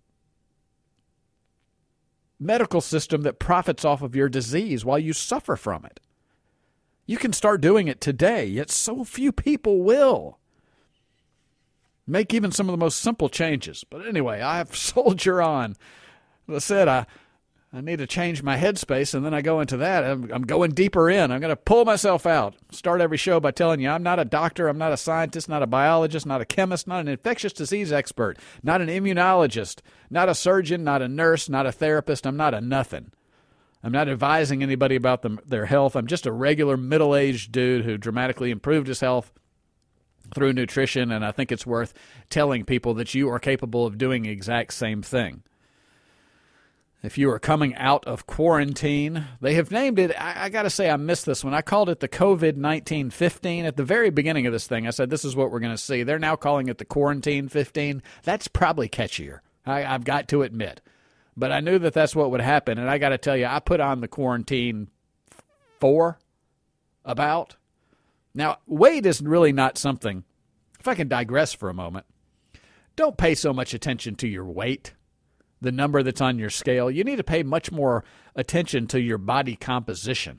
medical system that profits off of your disease while you suffer from it. You can start doing it today, yet so few people will. Make even some of the most simple changes. But anyway, I have soldier on. As I said, I, I need to change my headspace, and then I go into that. I'm, I'm going deeper in. I'm going to pull myself out. Start every show by telling you I'm not a doctor, I'm not a scientist, not a biologist, not a chemist, not an infectious disease expert, not an immunologist, not a surgeon, not a nurse, not a therapist. I'm not a nothing. I'm not advising anybody about them, their health. I'm just a regular middle-aged dude who dramatically improved his health through nutrition, and I think it's worth telling people that you are capable of doing the exact same thing. If you are coming out of quarantine, they have named it, I, I got to say I missed this one. I called it the COVID nineteen fifteen. At the very beginning of this thing, I said this is what we're going to see. They're now calling it the quarantine fifteen. That's probably catchier, I, I've got to admit. But I knew that that's what would happen, and I got to tell you, I put on the quarantine four about. Now, weight is really not something, if I can digress for a moment, don't pay so much attention to your weight, the number that's on your scale. You need to pay much more attention to your body composition.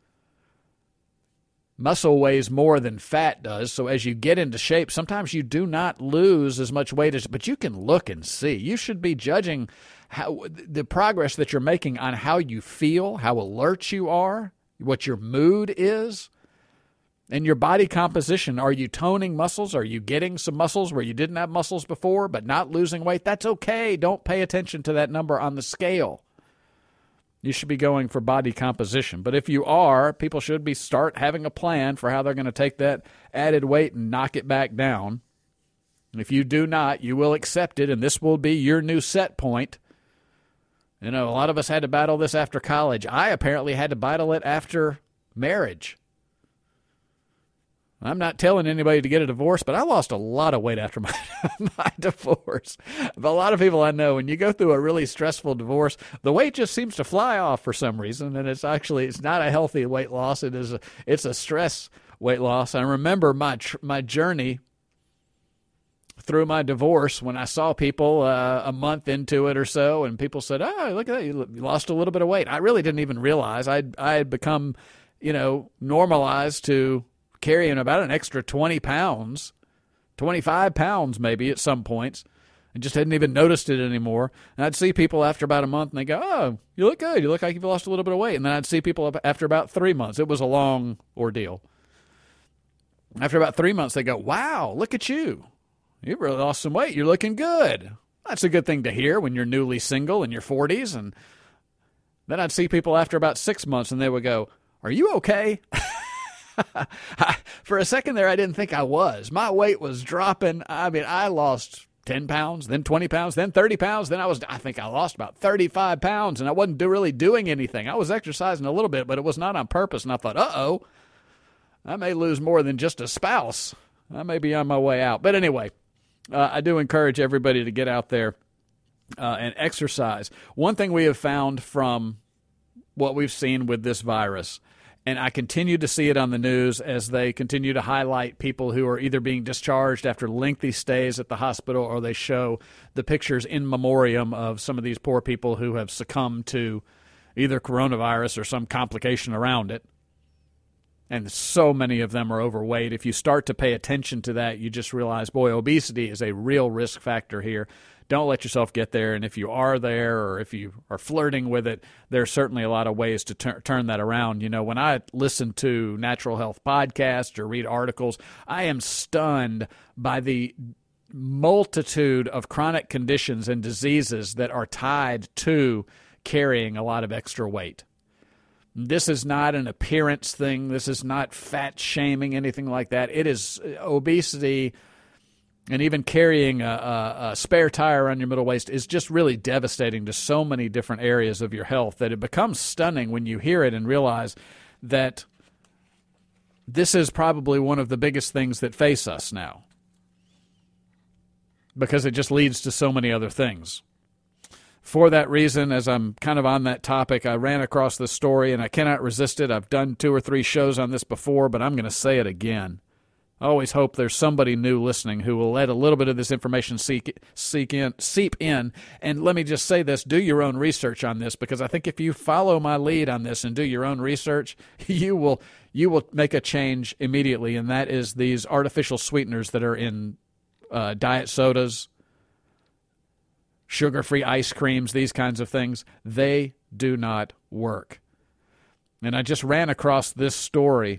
Muscle weighs more than fat does, so as you get into shape, sometimes you do not lose as much weight, as, but you can look and see. You should be judging how the progress that you're making on how you feel, how alert you are, what your mood is. And your body composition, are you toning muscles? Are you getting some muscles where you didn't have muscles before but not losing weight? That's okay. Don't pay attention to that number on the scale. You should be going for body composition. But if you are, people should be start having a plan for how they're going to take that added weight and knock it back down. If you do not, you will accept it, and this will be your new set point. You know, a lot of us had to battle this after college. I apparently had to battle it after marriage. I'm not telling anybody to get a divorce, but I lost a lot of weight after my, my divorce. But a lot of people I know, when you go through a really stressful divorce, the weight just seems to fly off for some reason, and it's actually it's not a healthy weight loss. It is a, it's a stress weight loss. I remember my tr- my journey through my divorce when I saw people uh, a month into it or so, and people said, "Oh, look at that, you lost a little bit of weight." I really didn't even realize I'd I had become, you know, normalized to carrying about an extra twenty pounds, twenty-five pounds maybe at some points, and just hadn't even noticed it anymore. And I'd see people after about a month, and they go, "Oh, you look good. You look like you've lost a little bit of weight." And then I'd see people after about three months. It was a long ordeal. After about three months, they go, "Wow, look at you. You really lost some weight. You're looking good." That's a good thing to hear when you're newly single in your forties. And then I'd see people after about six months, and they would go, "Are you okay?" For a second there, I didn't think I was. My weight was dropping. I mean, I lost ten pounds, then twenty pounds, then thirty pounds. Then I was, I think I lost about thirty-five pounds, and I wasn't do, really doing anything. I was exercising a little bit, but it was not on purpose. And I thought, uh-oh, I may lose more than just a spouse. I may be on my way out. But anyway, uh, I do encourage everybody to get out there uh, and exercise. One thing we have found from what we've seen with this virus, and I continue to see it on the news as they continue to highlight people who are either being discharged after lengthy stays at the hospital, or they show the pictures in memoriam of some of these poor people who have succumbed to either coronavirus or some complication around it. And so many of them are overweight. If you start to pay attention to that, you just realize, boy, obesity is a real risk factor here. Don't let yourself get there. And if you are there, or if you are flirting with it, there's certainly a lot of ways to tur- turn that around. You know, when I listen to natural health podcasts or read articles, I am stunned by the multitude of chronic conditions and diseases that are tied to carrying a lot of extra weight. This is not an appearance thing. This is not fat shaming, anything like that. It is obesity, and even carrying a, a, a spare tire on your middle waist is just really devastating to so many different areas of your health that it becomes stunning when you hear it and realize that this is probably one of the biggest things that face us now, because it just leads to so many other things. For that reason, as I'm kind of on that topic, I ran across this story, and I cannot resist it. I've done two or three shows on this before, but I'm going to say it again. I always hope there's somebody new listening who will let a little bit of this information seek, seek in, seep in. And let me just say this, do your own research on this, because I think if you follow my lead on this and do your own research, you will you will make a change immediately, and that is these artificial sweeteners that are in uh, diet sodas, sugar-free ice creams, these kinds of things. They do not work. And I just ran across this story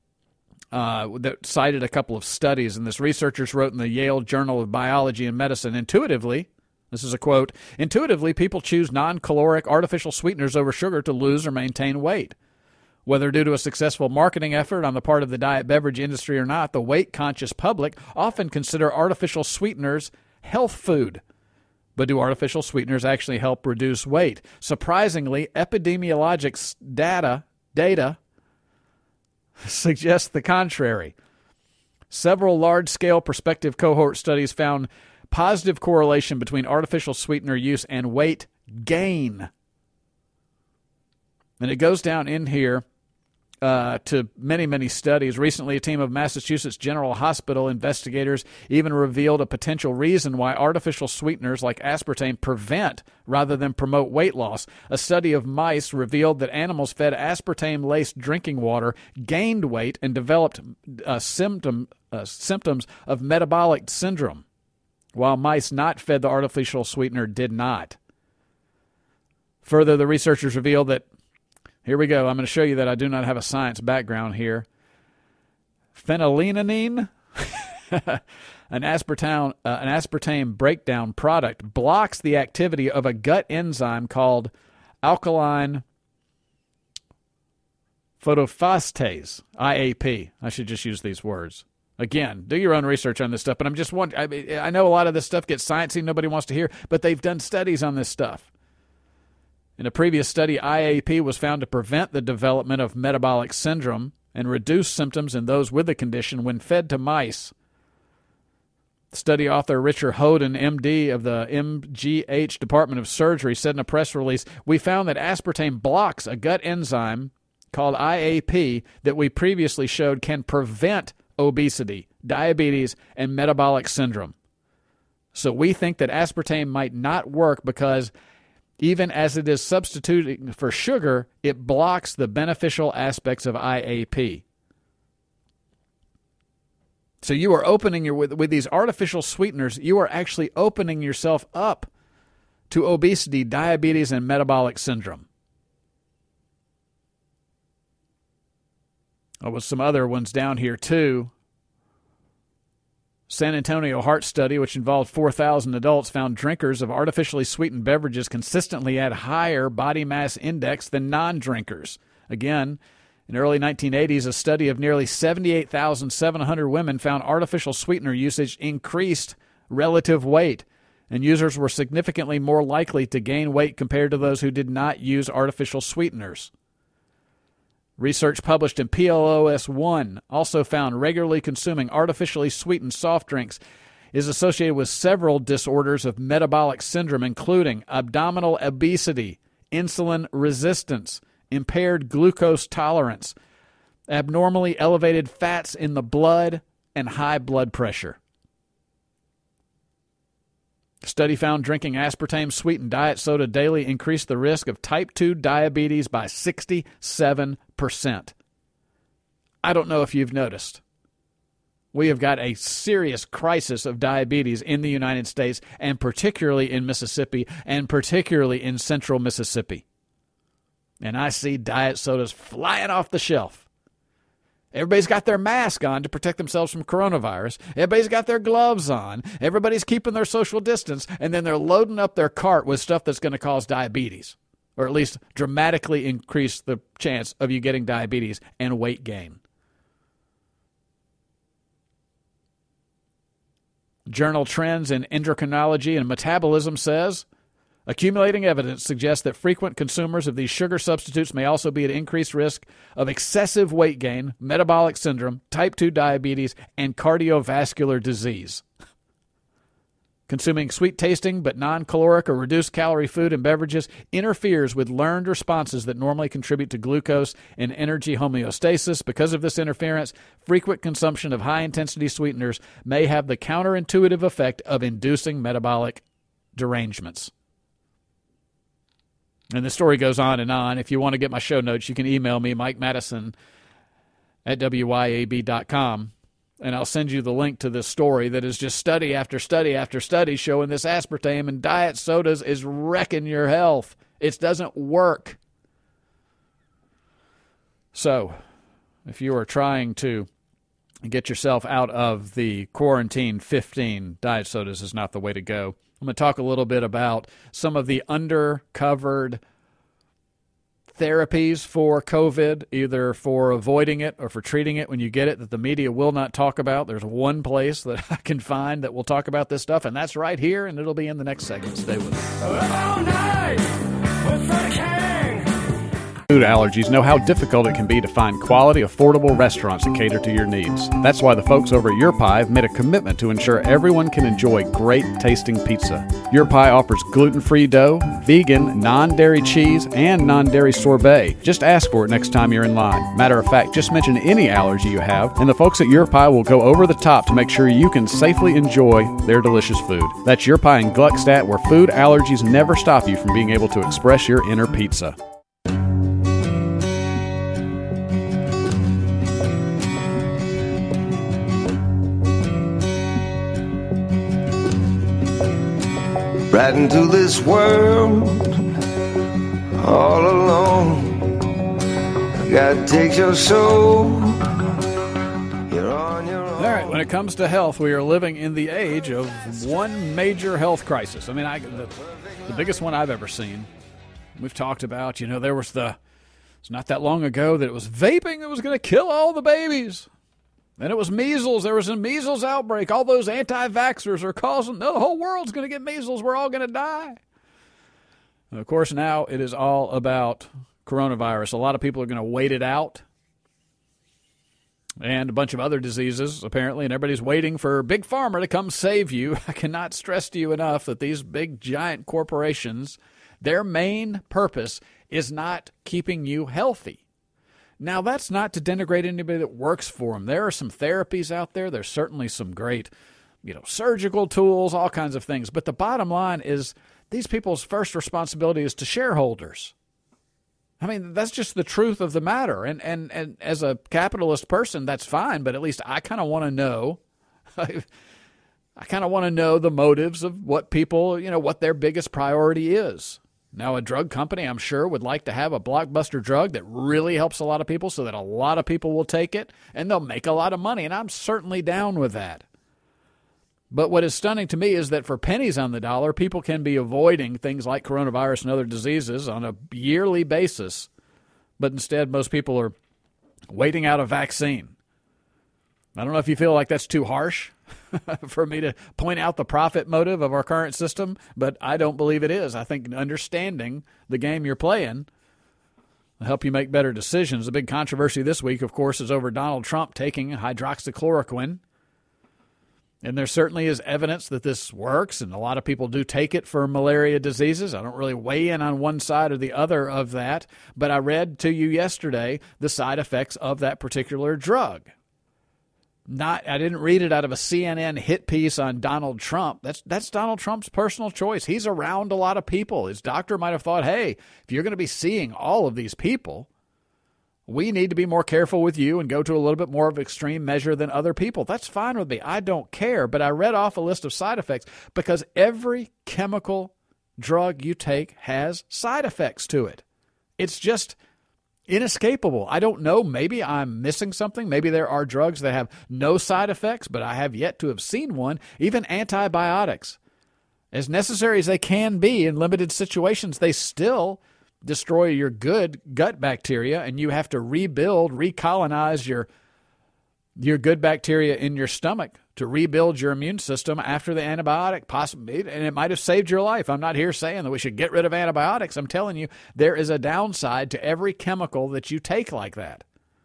uh, that cited a couple of studies, and this researchers wrote in the Yale Journal of Biology and Medicine, intuitively, this is a quote, intuitively people choose non-caloric artificial sweeteners over sugar to lose or maintain weight. Whether due to a successful marketing effort on the part of the diet beverage industry or not, the weight-conscious public often consider artificial sweeteners health food. But do artificial sweeteners actually help reduce weight? Surprisingly, epidemiologic data, data suggests the contrary. Several large-scale prospective cohort studies found positive correlation between artificial sweetener use and weight gain. And it goes down in here Uh, to many, many studies. Recently, a team of Massachusetts General Hospital investigators even revealed a potential reason why artificial sweeteners like aspartame prevent rather than promote weight loss. A study of mice revealed that animals fed aspartame-laced drinking water gained weight and developed uh, symptom, uh, symptoms of metabolic syndrome, while mice not fed the artificial sweetener did not. Further, the researchers revealed that here we go. I'm going to show you that I do not have a science background here. Phenylalanine, an aspartame, uh, an aspartame breakdown product, blocks the activity of a gut enzyme called alkaline phosphorus, I A P. I should just use these words. Again, do your own research on this stuff, but I'm just wondering, I, I know a lot of this stuff gets sciencey, nobody wants to hear, but they've done studies on this stuff. In a previous study, I A P was found to prevent the development of metabolic syndrome and reduce symptoms in those with the condition when fed to mice. Study author Richard Hoden, M D of the M G H Department of Surgery, said in a press release, "We found that aspartame blocks a gut enzyme called I A P that we previously showed can prevent obesity, diabetes, and metabolic syndrome. So we think that aspartame might not work because even as it is substituting for sugar, it blocks the beneficial aspects of I A P." So you are opening your, with, with these artificial sweeteners, you are actually opening yourself up to obesity, diabetes, and metabolic syndrome. There was some other ones down here too. San Antonio Heart Study, which involved four thousand adults, found drinkers of artificially sweetened beverages consistently had higher body mass index than non-drinkers. Again, in the early nineteen eighties, a study of nearly seventy-eight thousand seven hundred women found artificial sweetener usage increased relative weight, and users were significantly more likely to gain weight compared to those who did not use artificial sweeteners. Research published in P L O S one also found regularly consuming artificially sweetened soft drinks is associated with several disorders of metabolic syndrome, including abdominal obesity, insulin resistance, impaired glucose tolerance, abnormally elevated fats in the blood, and high blood pressure. Study found drinking aspartame-sweetened diet soda daily increased the risk of type two diabetes by sixty-seven percent. I don't know if you've noticed. We have got a serious crisis of diabetes in the United States, and particularly in Mississippi, and particularly in central Mississippi. And I see diet sodas flying off the shelf. Everybody's got their mask on to protect themselves from coronavirus. Everybody's got their gloves on. Everybody's keeping their social distance, and then they're loading up their cart with stuff that's going to cause diabetes, or at least dramatically increase the chance of you getting diabetes and weight gain. Journal Trends in Endocrinology and Metabolism says, accumulating evidence suggests that frequent consumers of these sugar substitutes may also be at increased risk of excessive weight gain, metabolic syndrome, type two diabetes, and cardiovascular disease. Consuming sweet-tasting but non-caloric or reduced-calorie food and beverages interferes with learned responses that normally contribute to glucose and energy homeostasis. Because of this interference, frequent consumption of high-intensity sweeteners may have the counterintuitive effect of inducing metabolic derangements. And the story goes on and on. If you want to get my show notes, you can email me, Mike Madison at W Y A B dot com. And I'll send you the link to this story that is just study after study after study showing this aspartame and diet sodas is wrecking your health. It doesn't work. So, if you are trying to get yourself out of the quarantine fifteen, diet sodas is not the way to go. I'm going to talk a little bit about some of the undercovered therapies for COVID, either for avoiding it or for treating it when you get it, that the media will not talk about. There's one place that I can find that will talk about this stuff, and that's right here, and it'll be in the next segment. Stay with us. All night with the king. Food allergies know how difficult it can be to find quality, affordable restaurants that cater to your needs. That's why the folks over at Your Pie have made a commitment to ensure everyone can enjoy great tasting pizza. Your Pie offers gluten-free dough, vegan, non-dairy cheese, and non-dairy sorbet. Just ask for it next time you're in line. Matter of fact, just mention any allergy you have, and the folks at Your Pie will go over the top to make sure you can safely enjoy their delicious food. That's Your Pie in Gluckstadt, where food allergies never stop you from being able to express your inner pizza. Right into this world, all alone. I gotta take your soul. You're on your own. All right, when it comes to health, we are living in the age of one major health crisis. I mean, I, the, the biggest one I've ever seen. We've talked about, you know, there was the, it's not that long ago that it was vaping that was going to kill all the babies. Then it was measles. There was a measles outbreak. All those anti-vaxxers are causing, no, the whole world's going to get measles. We're all going to die. And of course, now it is all about coronavirus. A lot of people are going to wait it out. And a bunch of other diseases, apparently, and everybody's waiting for Big Pharma to come save you. I cannot stress to you enough that these big, giant corporations, their main purpose is not keeping you healthy. Now, that's not to denigrate anybody that works for them. There are some therapies out there. There's certainly some great, you know, surgical tools, all kinds of things. But the bottom line is these people's first responsibility is to shareholders. I mean, that's just the truth of the matter. And and, and as a capitalist person, that's fine. But at least I kind of want to know, I, I kind of want to know the motives of what people, you know, what their biggest priority is. Now, a drug company, I'm sure, would like to have a blockbuster drug that really helps a lot of people so that a lot of people will take it, and they'll make a lot of money, and I'm certainly down with that. But what is stunning to me is that for pennies on the dollar, people can be avoiding things like coronavirus and other diseases on a yearly basis, but instead most people are waiting out a vaccine. I don't know if you feel like that's too harsh for me to point out the profit motive of our current system, but I don't believe it is. I think understanding the game you're playing, help you make better decisions. The big controversy this week, of course, is over Donald Trump taking hydroxychloroquine. And there certainly is evidence that this works, and a lot of people do take it for malaria diseases. I don't really weigh in on one side or the other of that, but I read to you yesterday the side effects of that particular drug. Not, I didn't read it out of a C N N hit piece on Donald Trump. That's that's Donald Trump's personal choice. He's around a lot of people. His doctor might have thought, hey, if you're going to be seeing all of these people, we need to be more careful with you and go to a little bit more of an extreme measure than other people. That's fine with me. I don't care. But I read off a list of side effects because every chemical drug you take has side effects to it. It's just inescapable. I don't know. Maybe I'm missing something. Maybe there are drugs that have no side effects, but I have yet to have seen one. Even antibiotics, as necessary as they can be in limited situations, they still destroy your good gut bacteria, and you have to rebuild, recolonize your your good bacteria in your stomach to rebuild your immune system after the antibiotic, possibly, and it might have saved your life. I'm not here saying that we should get rid of antibiotics. I'm telling you, there is a downside to every chemical that you take like that.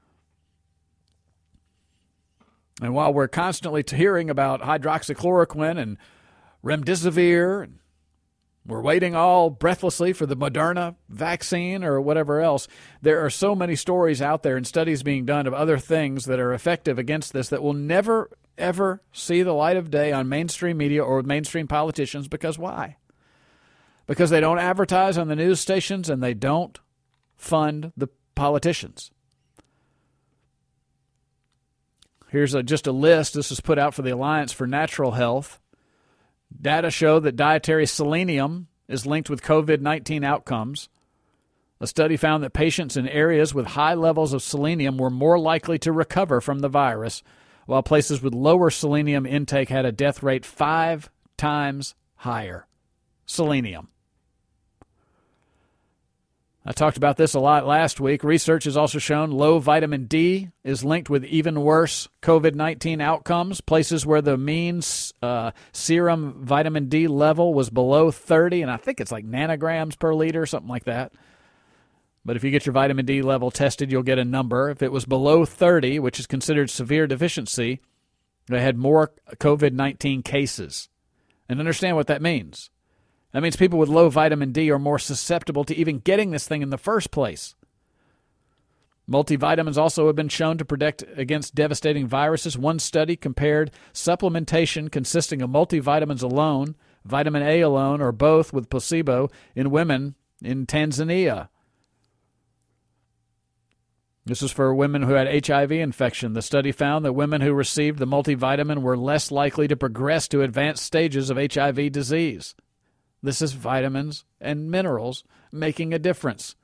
And while we're constantly hearing about hydroxychloroquine and remdesivir, and we're waiting all breathlessly for the Moderna vaccine or whatever else, there are so many stories out there and studies being done of other things that are effective against this that will never, ever see the light of day on mainstream media or with mainstream politicians. Because why? Because they don't advertise on the news stations and they don't fund the politicians. Here's a, just a list. This is put out for the Alliance for Natural Health. Data show that dietary selenium is linked with COVID nineteen outcomes. A study found that patients in areas with high levels of selenium were more likely to recover from the virus, while places with lower selenium intake had a death rate five times higher. Selenium. I talked about this a lot last week. Research has also shown low vitamin D is linked with even worse COVID nineteen outcomes. Places where the mean uh, serum vitamin D level was below thirty, and I think it's like nanograms per liter, something like that. But if you get your vitamin D level tested, you'll get a number. If it was below thirty, which is considered severe deficiency, they had more COVID nineteen cases. And understand what that means. That means people with low vitamin D are more susceptible to even getting this thing in the first place. Multivitamins also have been shown to protect against devastating viruses. One study compared supplementation consisting of multivitamins alone, vitamin A alone, or both with placebo in women in Tanzania. This is for women who had H I V infection. The study found that women who received the multivitamin were less likely to progress to advanced stages of H I V disease. This is vitamins and minerals making a difference.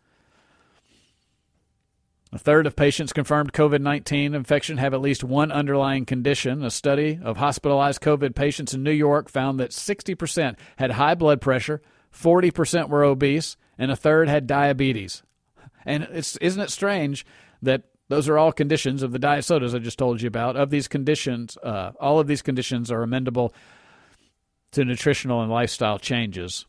A third of patients confirmed COVID nineteen infection have at least one underlying condition. A study of hospitalized COVID patients in New York found that sixty percent had high blood pressure, forty percent were obese, and a third had diabetes. And it's, isn't it strange that those are all conditions of the diet sodas I just told you about? Of these conditions, uh, all of these conditions are amendable to nutritional and lifestyle changes.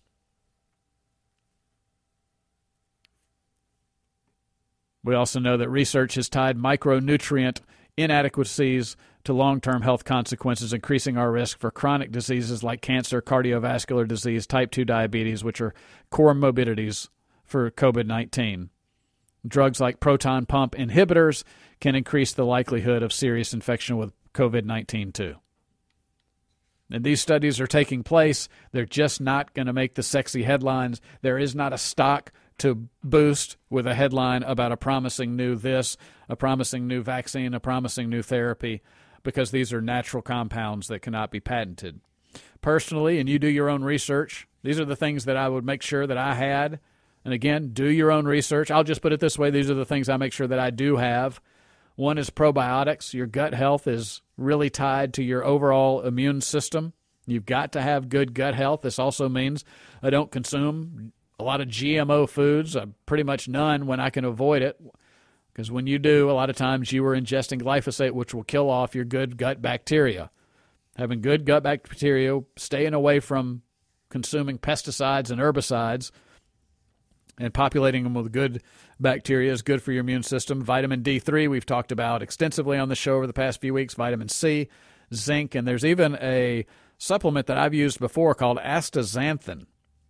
We also know that research has tied micronutrient inadequacies to long-term health consequences, increasing our risk for chronic diseases like cancer, cardiovascular disease, type two diabetes, which are core morbidities for COVID nineteen. Drugs like proton pump inhibitors can increase the likelihood of serious infection with COVID nineteen too. And these studies are taking place. They're just not going to make the sexy headlines. There is not a stock to boost with a headline about a promising new this, a promising new vaccine, a promising new therapy, because these are natural compounds that cannot be patented. Personally, and you do your own research, these are the things that I would make sure that I had. And again, do your own research. I'll just put it this way. These are the things I make sure that I do have. One is probiotics. Your gut health is really tied to your overall immune system. You've got to have good gut health. This also means I don't consume a lot of G M O foods, uh, pretty much none when I can avoid it. Because when you do, a lot of times you are ingesting glyphosate, which will kill off your good gut bacteria. Having good gut bacteria, staying away from consuming pesticides and herbicides And populating them with good bacteria is good for your immune system. Vitamin D three, we've talked about extensively on the show over the past few weeks. Vitamin C, zinc, and there's even a supplement that I've used before called astaxanthin.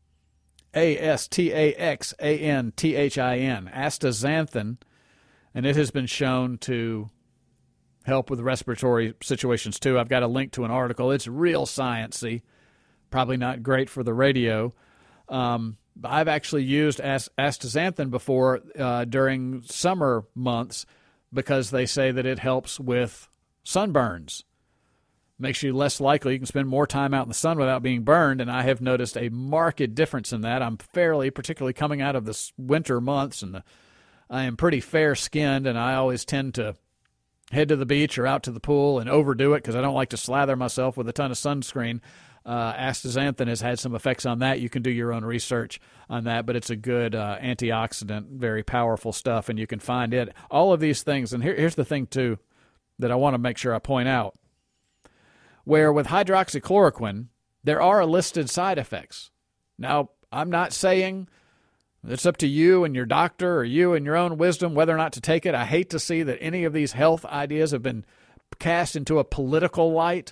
A S T A X A N T H I N. Astaxanthin, and it has been shown to help with respiratory situations too. I've got a link to an article. It's real science-y. Probably not great for the radio. Um, I've actually used astaxanthin before uh, during summer months because they say that it helps with sunburns. Makes you less likely. You can spend more time out in the sun without being burned, and I have noticed a marked difference in that. I'm fairly, particularly coming out of the winter months, and the, I am pretty fair-skinned, and I always tend to head to the beach or out to the pool and overdo it because I don't like to slather myself with a ton of sunscreen. Uh, astaxanthin has had some effects on that. You can do your own research on that, but it's a good uh, antioxidant, very powerful stuff, and you can find it. All of these things, and here, here's the thing, too, that I want to make sure I point out, where with hydroxychloroquine, there are listed side effects. Now, I'm not saying it's up to you and your doctor or you and your own wisdom whether or not to take it. I hate to see that any of these health ideas have been cast into a political light.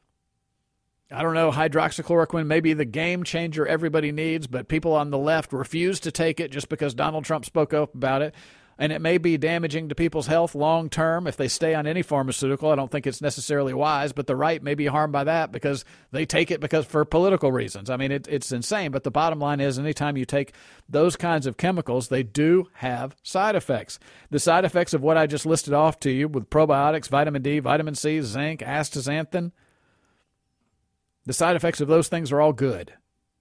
I don't know, hydroxychloroquine may be the game changer everybody needs, but people on the left refuse to take it just because Donald Trump spoke up about it. And it may be damaging to people's health long term if they stay on any pharmaceutical. I don't think it's necessarily wise, but the right may be harmed by that because they take it because for political reasons. I mean, it, it's insane. But the bottom line is anytime you take those kinds of chemicals, they do have side effects. The side effects of what I just listed off to you with probiotics, vitamin D, vitamin C, zinc, astaxanthin, the side effects of those things are all good.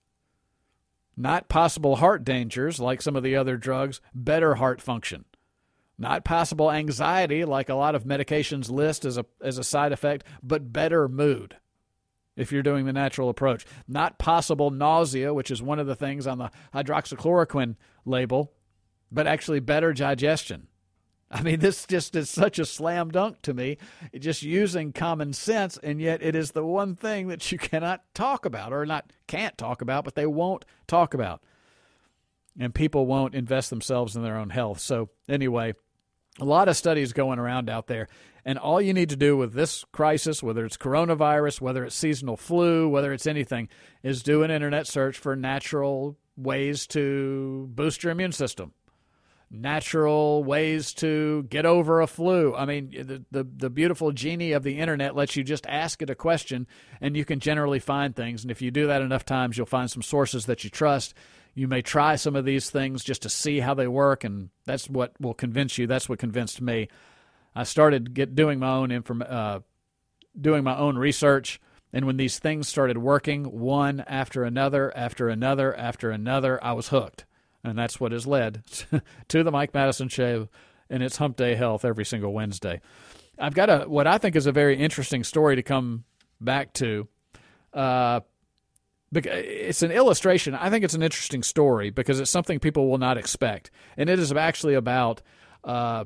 Not possible heart dangers like some of the other drugs, better heart function. Not possible anxiety like a lot of medications list as a as a side effect, but better mood if you're doing the natural approach. Not possible nausea, which is one of the things on the hydroxychloroquine label, but actually better digestion. I mean, this just is such a slam dunk to me, just using common sense, and yet it is the one thing that you cannot talk about, or not can't talk about, but they won't talk about. And people won't invest themselves in their own health. So anyway, a lot of studies going around out there, and all you need to do with this crisis, whether it's coronavirus, whether it's seasonal flu, whether it's anything, is do an internet search for natural ways to boost your immune system. Natural ways to get over a flu. I mean, the, the the beautiful genie of the internet lets you just ask it a question, and you can generally find things. And if you do that enough times, you'll find some sources that you trust. You may try some of these things just to see how they work, and that's what will convince you. That's what convinced me. I started get doing my own inform, uh, doing my own research, and when these things started working, one after another, after another, after another, I was hooked. And that's what has led to the Mike Madison Show and its Hump Day Health every single Wednesday. I've got a what I think is a very interesting story to come back to. Uh, it's an illustration. I think it's an interesting story because it's something people will not expect. And it is actually about uh,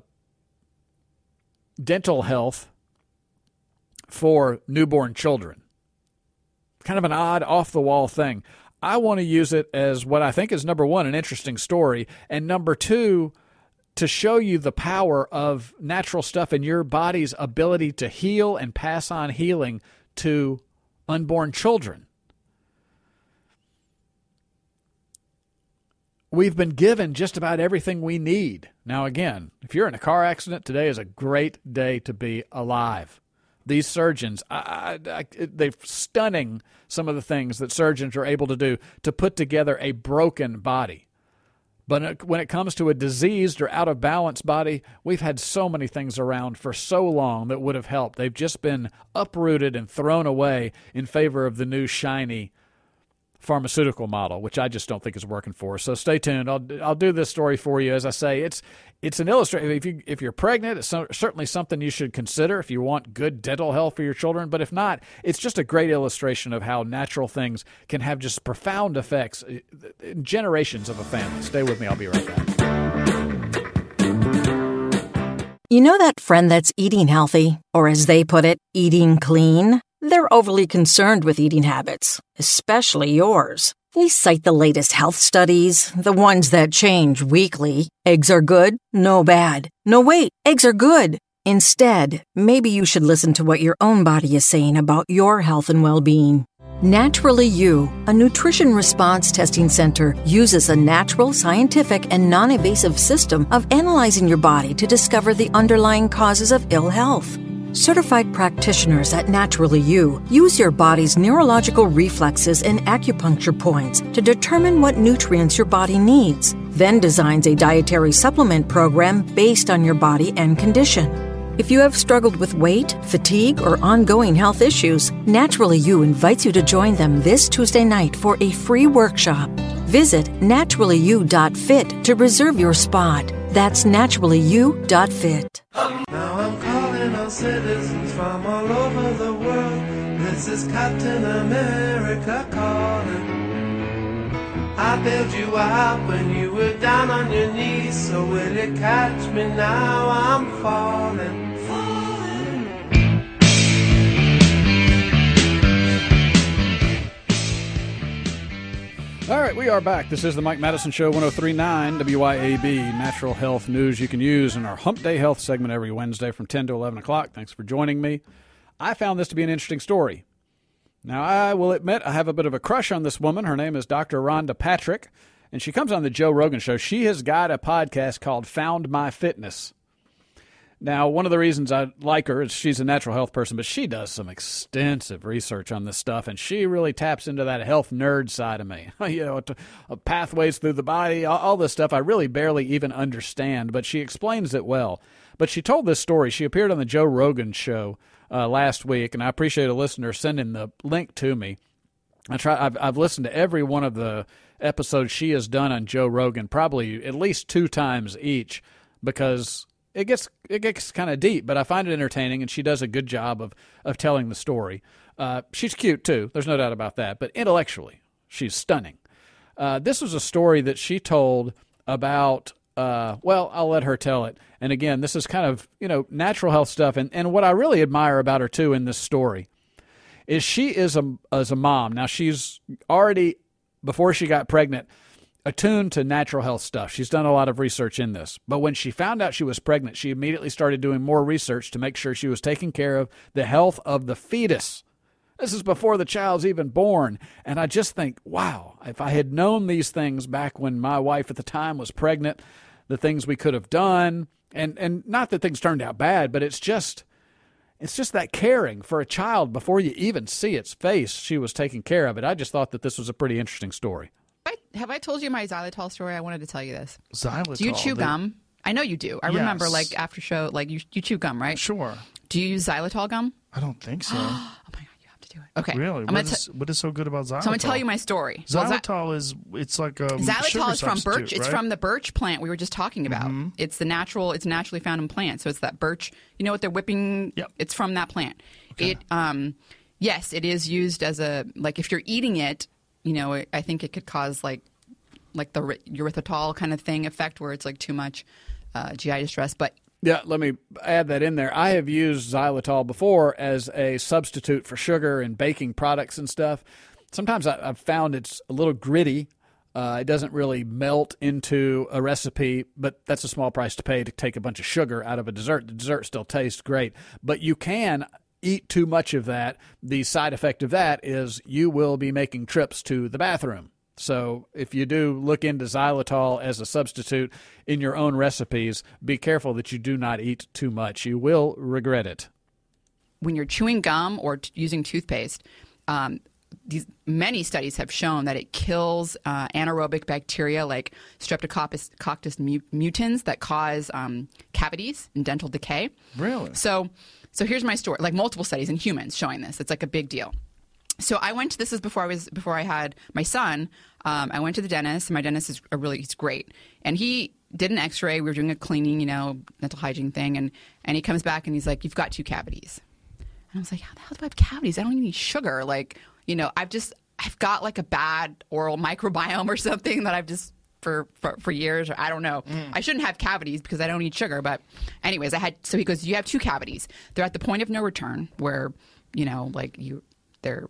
dental health for newborn children. Kind of an odd, off-the-wall thing. I want to use it as what I think is, number one, an interesting story, and number two, to show you the power of natural stuff and your body's ability to heal and pass on healing to unborn children. We've been given just about everything we need. Now, again, if you're in a car accident, today is a great day to be alive. These surgeons, I, I, I, they're stunning, some of the things that surgeons are able to do to put together a broken body. But when it comes to a diseased or out of balance body, we've had so many things around for so long that would have helped. They've just been uprooted and thrown away in favor of the new shiny pharmaceutical model, which I just don't think is working for us. So stay tuned. I'll I'll do this story for you. As I say, it's it's an illustration. If you if you're pregnant, it's so, certainly something you should consider if you want good dental health for your children. But if not, it's just a great illustration of how natural things can have just profound effects in generations of a family. Stay with me. I'll be right back. You know that friend that's eating healthy, or as they put it, eating clean? They're overly concerned with eating habits, especially yours. They cite the latest health studies, the ones that change weekly. Eggs are good? No bad. No wait, eggs are good. Instead, maybe you should listen to what your own body is saying about your health and well-being. Naturally You, a nutrition response testing center, uses a natural, scientific, and non-invasive system of analyzing your body to discover the underlying causes of ill health. Certified practitioners at Naturally You use your body's neurological reflexes and acupuncture points to determine what nutrients your body needs, then designs a dietary supplement program based on your body and condition. If you have struggled with weight, fatigue, or ongoing health issues, Naturally You invites you to join them this Tuesday night for a free workshop. Visit naturally you dot fit to reserve your spot. That's naturally you dot fit. Now I'm calling on citizens from all over the world. This is Captain America calling. I bailed you out when you were down on your knees. So will you catch me now? I'm falling. All right, we are back. This is the Mike Madison Show, one oh three point nine W Y A B, natural health news you can use in our Hump Day Health segment every Wednesday from ten to eleven o'clock. Thanks for joining me. I found this to be an interesting story. Now, I will admit I have a bit of a crush on this woman. Her name is Doctor Rhonda Patrick, and she comes on the Joe Rogan Show. She has got a podcast called Found My Fitness. Now, one of the reasons I like her is she's a natural health person, but she does some extensive research on this stuff, and she really taps into that health nerd side of me. You know, t- pathways through the body, all, all this stuff I really barely even understand, but she explains it well. But she told this story. She appeared on the Joe Rogan Show uh, last week, and I appreciate a listener sending the link to me. I try. I've, I've listened to every one of the episodes she has done on Joe Rogan, probably at least two times each, because It gets it gets kind of deep, but I find it entertaining, and she does a good job of, of telling the story. Uh, she's cute, too. There's no doubt about that. But intellectually, she's stunning. Uh, this was a story that she told about, uh, well, I'll let her tell it. And again, this is kind of, you know, natural health stuff. And, and what I really admire about her, too, in this story is she is a, as a mom. Now, she's already, before she got pregnant, attuned to natural health stuff. She's done a lot of research in this. But when she found out she was pregnant, she immediately started doing more research to make sure she was taking care of the health of the fetus. This is before the child's even born. And I just think, wow, if I had known these things back when my wife at the time was pregnant, the things we could have done, and, and not that things turned out bad, but it's just it's just that caring for a child before you even see its face. She was taking care of it. I just thought that this was a pretty interesting story. I, have I told you my xylitol story? I wanted to tell you this. Xylitol. Do you chew gum? I know you do. I Yes. remember, like, after show, like, you you chew gum, right? Sure. Do you use xylitol gum? I don't think so. Oh, my God, you have to do it. Okay. Really? I'm What gonna is, what is so good about xylitol? So I'm going to tell you my story. Well, Zy- Xylitol is, it's like a Xylitol sugar is from substitute, birch. It's right? from the birch plant we were just talking about. Mhm. It's the natural. It's naturally found in plants. So it's that birch. You know what they're whipping? Yep. It's from that plant. Okay. It. Um. Yes, it is used as a, like, if you're eating it, you know, I think it could cause like like the erythritol kind of thing effect where it's like too much uh, G I distress. But Yeah, let me add that in there. I have used xylitol before as a substitute for sugar in baking products and stuff. Sometimes I, I've found it's a little gritty. Uh, it doesn't really melt into a recipe, but that's a small price to pay to take a bunch of sugar out of a dessert. The dessert still tastes great, but you can eat too much of that. The side effect of that is you will be making trips to the bathroom. So if you do look into xylitol as a substitute in your own recipes, be careful that you do not eat too much. You will regret it. when you're chewing gum or t- using toothpaste, um, these many studies have shown that it kills uh, anaerobic bacteria like Streptococcus coccus mutans that cause um, cavities and dental decay. Really? So, so here's my story. Like multiple studies in humans showing this. It's like a big deal. So I went to, this is before I was before I had my son. Um, I went to the dentist, and my dentist is a really he's great, and he did an X-ray. We were doing a cleaning, you know, dental hygiene thing, and and he comes back and he's like, "You've got two cavities." And I was like, "How the hell do I have cavities? I don't even need sugar. Like, you know, I've just I've got like a bad oral microbiome or something that I've just for for, for years, or I don't know. Mm. I shouldn't have cavities because I don't eat sugar, but anyways, I had. So he goes, "You have two cavities. They're at the point of no return, where you know, like you, they're."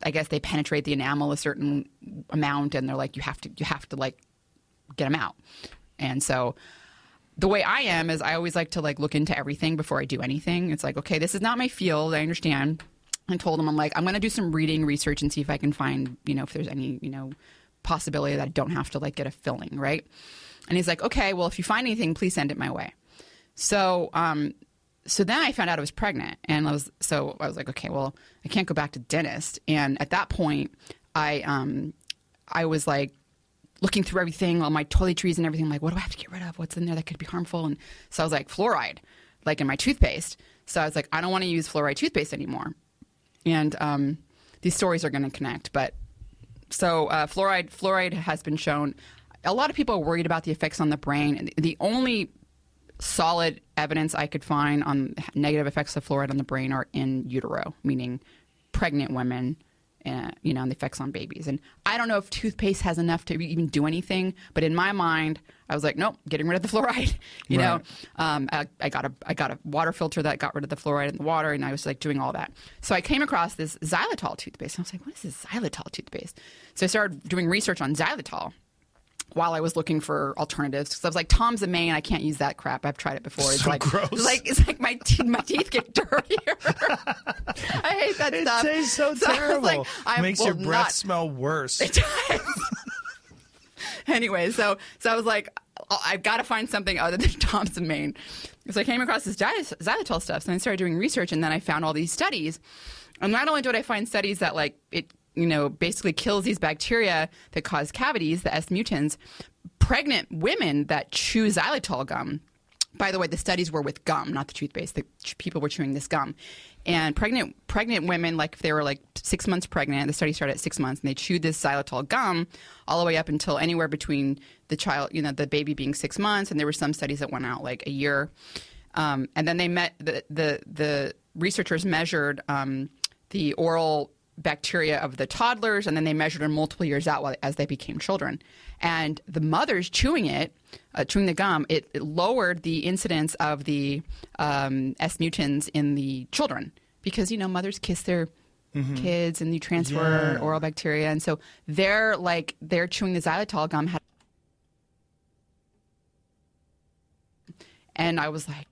I guess they penetrate the enamel a certain amount, and they're like, you have to, you have to like get them out. And so the way I am is I always like to like look into everything before I do anything. It's like, okay, this is not my field. I understand. I told him, I'm like, I'm going to do some reading, research, and see if I can find, you know, if there's any, you know, possibility that I don't have to like get a filling, right? And he's like, okay, well, if you find anything, please send it my way. So, um, so then I found out I was pregnant, and I was, so I was like, okay, well, I can't go back to dentist. And at that point, I, um, I was like looking through everything, all my toiletries and everything. I'm like, what do I have to get rid of? What's in there that could be harmful? And so I was like, fluoride, like in my toothpaste. So I was like, I don't want to use fluoride toothpaste anymore. And um, these stories are going to connect. But so uh, fluoride, fluoride has been shown. A lot of people are worried about the effects on the brain. The only solid evidence I could find on negative effects of fluoride on the brain are in utero, meaning pregnant women, uh, you know, and the effects on babies. And I don't know if toothpaste has enough to even do anything, but in my mind, I was like, nope, getting rid of the fluoride. You Right. know, um, I, I got a I got a water filter that got rid of the fluoride in the water, and I was like doing all that. So I came across this xylitol toothpaste, and I was like, what is this xylitol toothpaste? So I started doing research on xylitol while I was looking for alternatives, because I was like, Tom's of Maine, I can't use that crap. I've tried it before. It's So like, gross. It's like it's like my teeth, my teeth get dirtier. I hate that It stuff. tastes so, I was terrible. like, I Makes will your breath not- smell worse. It does. Anyway, so so I was like, oh, I've got to find something other than Tom's of Maine. So I came across this xy- xylitol stuff, so I started doing research, and then I found all these studies. And not only did I find studies that like it, you know, basically kills these bacteria that cause cavities, the S mutans, pregnant women that chew xylitol gum. By the way, the studies were with gum, not the toothpaste. The ch- people were chewing this gum. And pregnant pregnant women, like if they were like six months pregnant, the study started at six months, and they chewed this xylitol gum all the way up until anywhere between the child, you know, the baby being six months. And there were some studies that went out like a year. Um, and then they met the the, the researchers measured um, the oral bacteria of the toddlers, and then they measured them multiple years out while, as they became children. And the mothers chewing it, uh, chewing the gum, it, it lowered the incidence of the um, S mutans in the children, because, you know, mothers kiss their Mhm. kids and you transfer Yeah. oral bacteria. And so they're like, they're chewing the xylitol gum. Had- and I was like,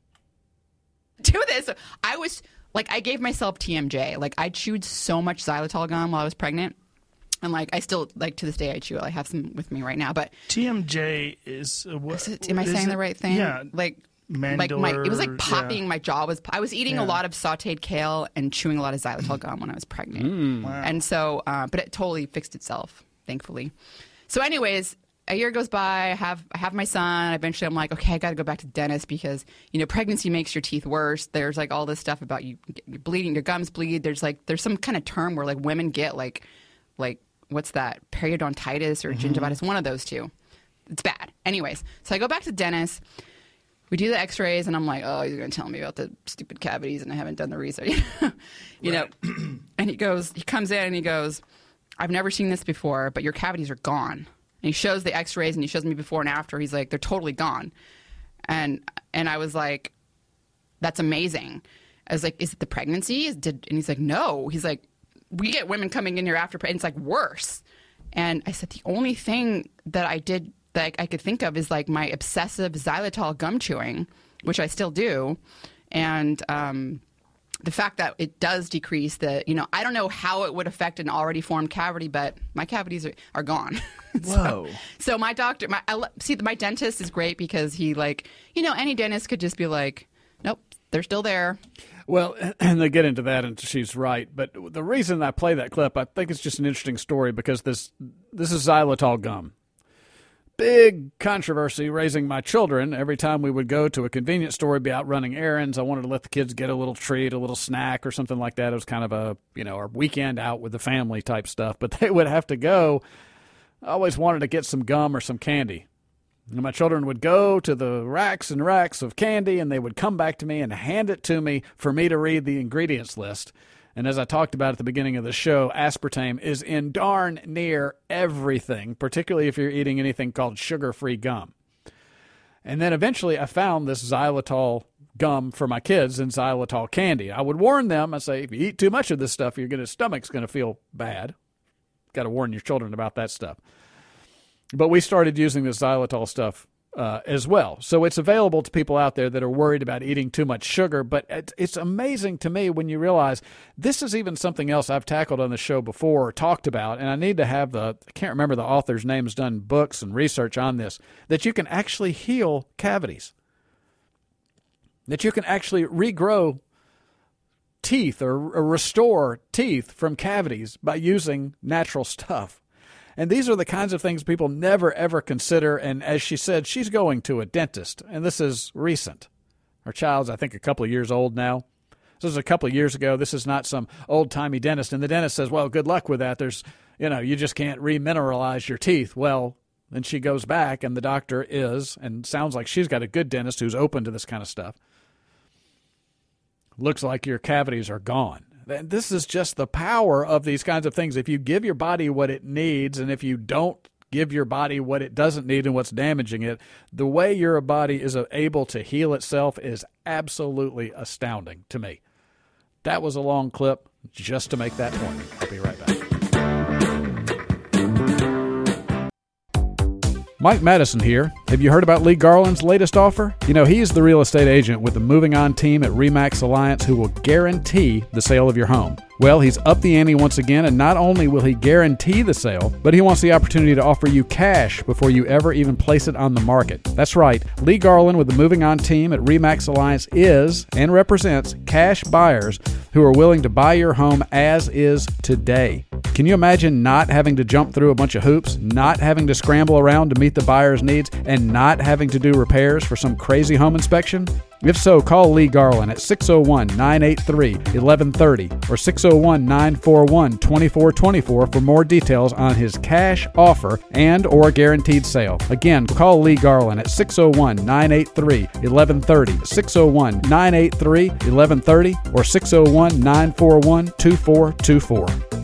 do this. So I was like, I gave myself T M J. Like, I chewed so much xylitol gum while I was pregnant. And like, I still, like, to this day, I chew it. I have some with me right now. But T M J is uh, what? is it, am I is saying it- the right thing? Yeah. Like, like my, it was like Mandibular, popping. yeah. My jaw was. I was eating Yeah. a lot of sautéed kale and chewing a lot of xylitol gum when I was pregnant. Mm. Wow. And so, uh, but it totally fixed itself, thankfully. So, anyways, a year goes by. I have I have my son. Eventually, I'm like, okay, I got to go back to the dentist because, you know, pregnancy makes your teeth worse. There's like all this stuff about you you're bleeding, your gums bleed. There's like there's some kind of term where like women get like like what's that, periodontitis or Mm-hmm. gingivitis, one of those two. It's bad. Anyways, so I go back to the dentist. We do the x-rays, and I'm like, oh, he's going to tell me about the stupid cavities, and I haven't done the research. you know, and he goes, he comes in, and he goes, I've never seen this before, but your cavities are gone. And he shows the x-rays, and he shows me before and after. He's like, they're totally gone. And and I was like, that's amazing. I was like, is it the pregnancy? Is, did, and he's like, no. He's like, we get women coming in here after, and it's like worse. And I said, the only thing that I did that I could think of is like my obsessive xylitol gum chewing, which I still do. And um, the fact that it does decrease the, you know, I don't know how it would affect an already formed cavity, but my cavities are, are gone. Whoa. so, so my doctor, my, I, lo- see, my dentist is great because he like, you know, any dentist could just be like, nope, they're still there. Well, and they get into that, and she's right. But the reason I play that clip, I think it's just an interesting story because this this is xylitol gum. Big controversy raising my children. Every time we would go to a convenience store, we'd be out running errands. I wanted to let the kids get a little treat, a little snack or something like that. It was kind of a, you know, our weekend out with the family type stuff. But they would have to go. I always wanted to get some gum or some candy. And my children would go to the racks and racks of candy, and they would come back to me and hand it to me for me to read the ingredients list. And as I talked about at the beginning of the show, aspartame is in darn near everything, particularly if you're eating anything called sugar-free gum. And then eventually I found this xylitol gum for my kids than xylitol candy. I would warn them. I say, if you eat too much of this stuff, your gonna, stomach's going to feel bad. Got to warn your children about that stuff. But we started using this xylitol stuff uh, as well. So it's available to people out there that are worried about eating too much sugar. But it, it's amazing to me when you realize this is even something else I've tackled on the show before or talked about, and I need to have the, I can't remember the author's name, has done books and research on this, that you can actually heal cavities, that you can actually regrow teeth or, or restore teeth from cavities by using natural stuff. And these are the kinds of things people never, ever consider. And as she said, she's going to a dentist, and this is recent. Her child's, I think, a couple of years old now. This is a couple of years ago. This is not some old-timey dentist. And the dentist says, well, good luck with that. There's, you know, you just can't remineralize your teeth. Well, then she goes back, and the doctor is, and sounds like she's got a good dentist who's open to this kind of stuff. Looks like your cavities are gone. This is just the power of these kinds of things. If you give your body what it needs, and if you don't give your body what it doesn't need and what's damaging it, the way your body is able to heal itself is absolutely astounding to me. That was a long clip just to make that point. I'll be right back. Mike Madison here. Have you heard about Lee Garland's latest offer? You know, he's the real estate agent with the Moving On team at RE/MAX Alliance who will guarantee the sale of your home. Well, he's upped the ante once again, and not only will he guarantee the sale, but he wants the opportunity to offer you cash before you ever even place it on the market. That's right. Lee Garland with the Moving On team at RE/MAX Alliance is and represents cash buyers who are willing to buy your home as is today. Can you imagine not having to jump through a bunch of hoops, not having to scramble around to meet the buyer's needs, and not having to do repairs for some crazy home inspection? If so, call Lee Garland at six oh one, nine eight three, one one three oh or six oh one, nine four one, two four two four for more details on his cash offer and or guaranteed sale. Again, call Lee Garland at six oh one, nine eight three, one one three oh, six oh one, nine eight three, one one three oh or six oh one, nine four one, two four two four.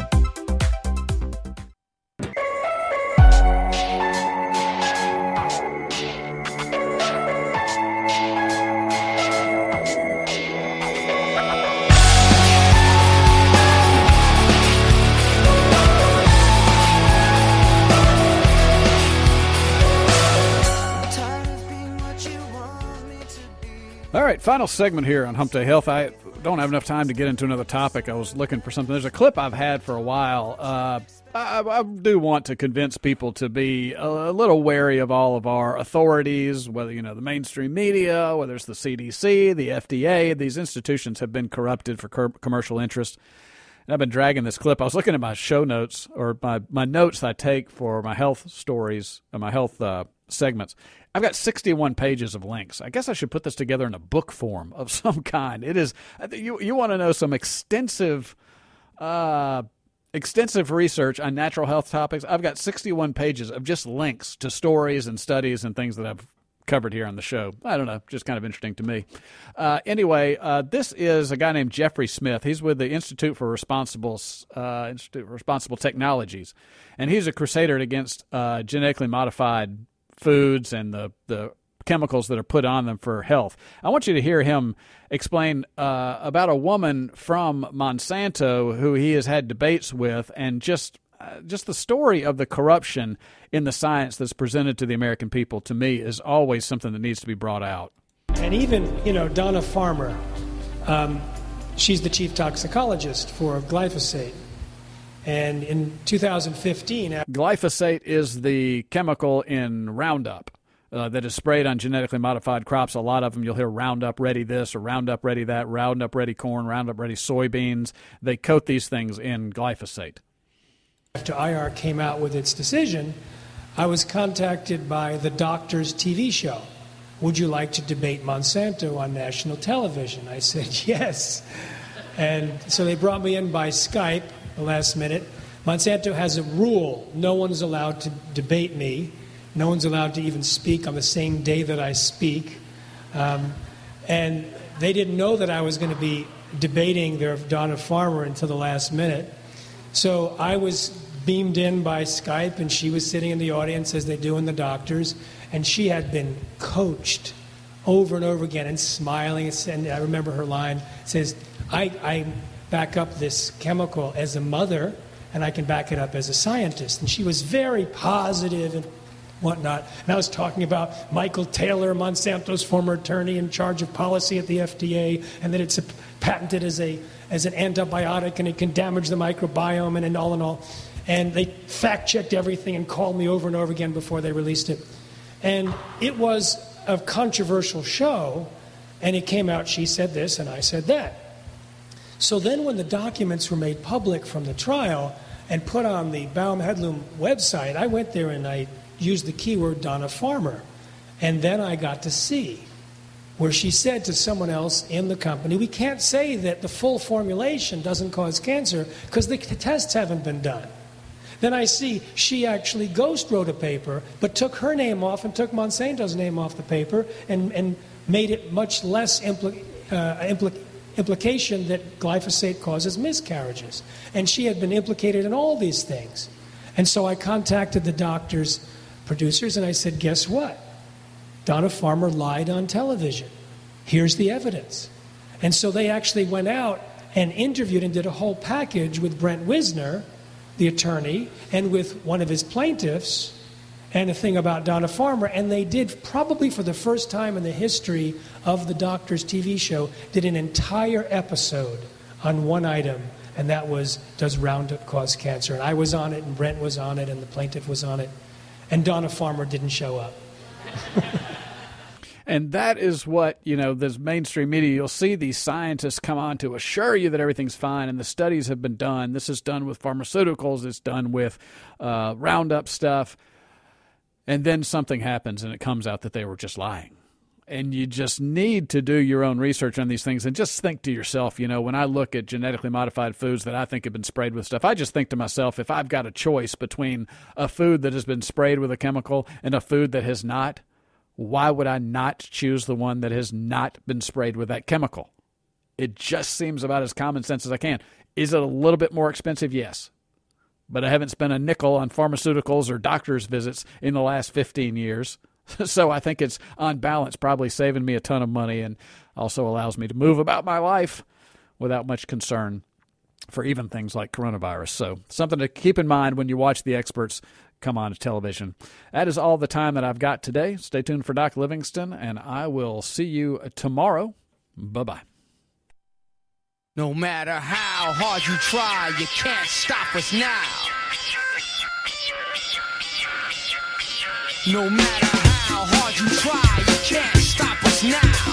All right, final segment here on Hump Day Health. I don't have enough time to get into another topic. I was looking for something. There's a clip I've had for a while. Uh, I, I do want to convince people to be a, a little wary of all of our authorities, whether, you know, the mainstream media, whether it's the C D C, the F D A. These institutions have been corrupted for cur- commercial interest. And I've been dragging this clip. I was looking at my show notes, or my, my notes I take for my health stories, or my health uh, segments. I've got sixty-one pages of links. I guess I should put this together in a book form of some kind. It is, you you want to know some extensive uh, extensive research on natural health topics. I've got sixty-one pages of just links to stories and studies and things that I've covered here on the show. I don't know, just kind of interesting to me. Uh, anyway, uh, this is a guy named Jeffrey Smith. He's with the Institute for Responsible uh, Institute for Responsible Technologies, and he's a crusader against uh, genetically modified foods and the, the chemicals that are put on them for health. I want you to hear him explain uh, about a woman from Monsanto who he has had debates with, and just uh, just the story of the corruption in the science that's presented to the American people, to me, is always something that needs to be brought out. And even, you know, Donna Farmer, um, she's the chief toxicologist for glyphosate. And in two thousand fifteen... Glyphosate is the chemical in Roundup uh, that is sprayed on genetically modified crops. A lot of them, you'll hear Roundup Ready this or Roundup Ready that, Roundup Ready corn, Roundup Ready soybeans. They coat these things in glyphosate. After I R came out with its decision, I was contacted by the doctor's T V show. Would you like to debate Monsanto on national television? I said, yes. And so they brought me in by Skype the last minute. Monsanto has a rule. No one's allowed to debate me. No one's allowed to even speak on the same day that I speak. Um, and they didn't know that I was going to be debating their Donna Farmer until the last minute. So I was beamed in by Skype, and she was sitting in the audience as they do in the doctors, and she had been coached over and over again and smiling. And I remember her line says, I, I back up this chemical as a mother, and I can back it up as a scientist. And she was very positive and whatnot. And I was talking about Michael Taylor, Monsanto's former attorney in charge of policy at the F D A, and that it's patented as a as an antibiotic and it can damage the microbiome and, and all in all. And they fact-checked everything and called me over and over again before they released it. And it was a controversial show, and it came out, she said this and I said that. So then when the documents were made public from the trial and put on the Baum-Hedlund website, I went there and I used the keyword Donna Farmer. And then I got to see where she said to someone else in the company, we can't say that the full formulation doesn't cause cancer because the tests haven't been done. Then I see she actually ghost wrote a paper, but took her name off and took Monsanto's name off the paper and, and made it much less impli- uh, impli- implication that glyphosate causes miscarriages. And she had been implicated in all these things. And so I contacted the doctor's producers and I said, guess what? Donna Farmer lied on television. Here's the evidence. And so they actually went out and interviewed and did a whole package with Brent Wisner, the attorney, and with one of his plaintiffs, and a thing about Donna Farmer. And they did, probably for the first time in the history of the Doctor's T V show, did an entire episode on one item, and that was, does Roundup cause cancer? And I was on it, and Brent was on it, and the plaintiff was on it. And Donna Farmer didn't show up. And that is what, you know, this mainstream media, you'll see these scientists come on to assure you that everything's fine and the studies have been done. This is done with pharmaceuticals. It's done with uh, Roundup stuff. And then something happens and it comes out that they were just lying. And you just need to do your own research on these things and just think to yourself, you know, when I look at genetically modified foods that I think have been sprayed with stuff, I just think to myself, if I've got a choice between a food that has been sprayed with a chemical and a food that has not, why would I not choose the one that has not been sprayed with that chemical? It just seems about as common sense as I can. Is it a little bit more expensive? Yes. But I haven't spent a nickel on pharmaceuticals or doctor's visits in the last fifteen years. So I think it's, on balance, probably saving me a ton of money and also allows me to move about my life without much concern for even things like coronavirus. So something to keep in mind when you watch the experts come on to television. That is all the time that I've got today. Stay tuned for Doc Livingston, and I will see you tomorrow. Bye-bye. No matter how hard you try, you can't stop us now. No matter how hard you try, you can't stop us now.